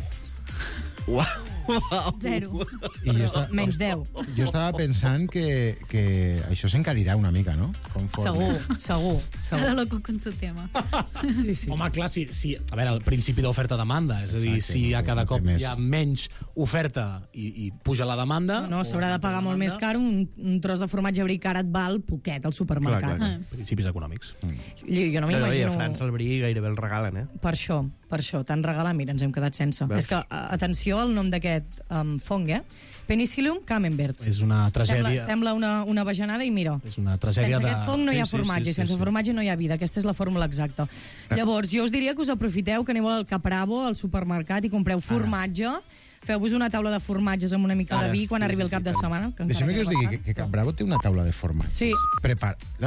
0. Menys 10. Jo estava pensant que això s'encarirà una mica, no? Segur. Cada loco con su tema. Sí. Home, clar, a veure, el principi d'oferta-demanda, és a dir, si a cada cop hi ha menys oferta i puja la demanda... No, s'haurà de pagar molt més car un tros de formatge brie que ara et val poquet al supermercat. Principis econòmics. Jo no m'imagino... A França el brie gairebé el regalen, Per això, tant regalar, mira, ens hem quedat sense. És que, atenció al nom d'aquest fong, Penicillium camembert. És una tragèdia. Sembla una bajanada i mira. És una tragèdia sense aquest fong no hi ha formatge, sense formatge no hi ha vida. Aquesta és la fórmula exacta. Llavors, jo us diria que us aprofiteu, que aneu al Capravo, al supermercat, i compreu formatge, feu-vos una taula de formatges amb una mica de vi quan arribi el cap de setmana. Deixem que us digui que Capravo té una taula de formatges. Sí.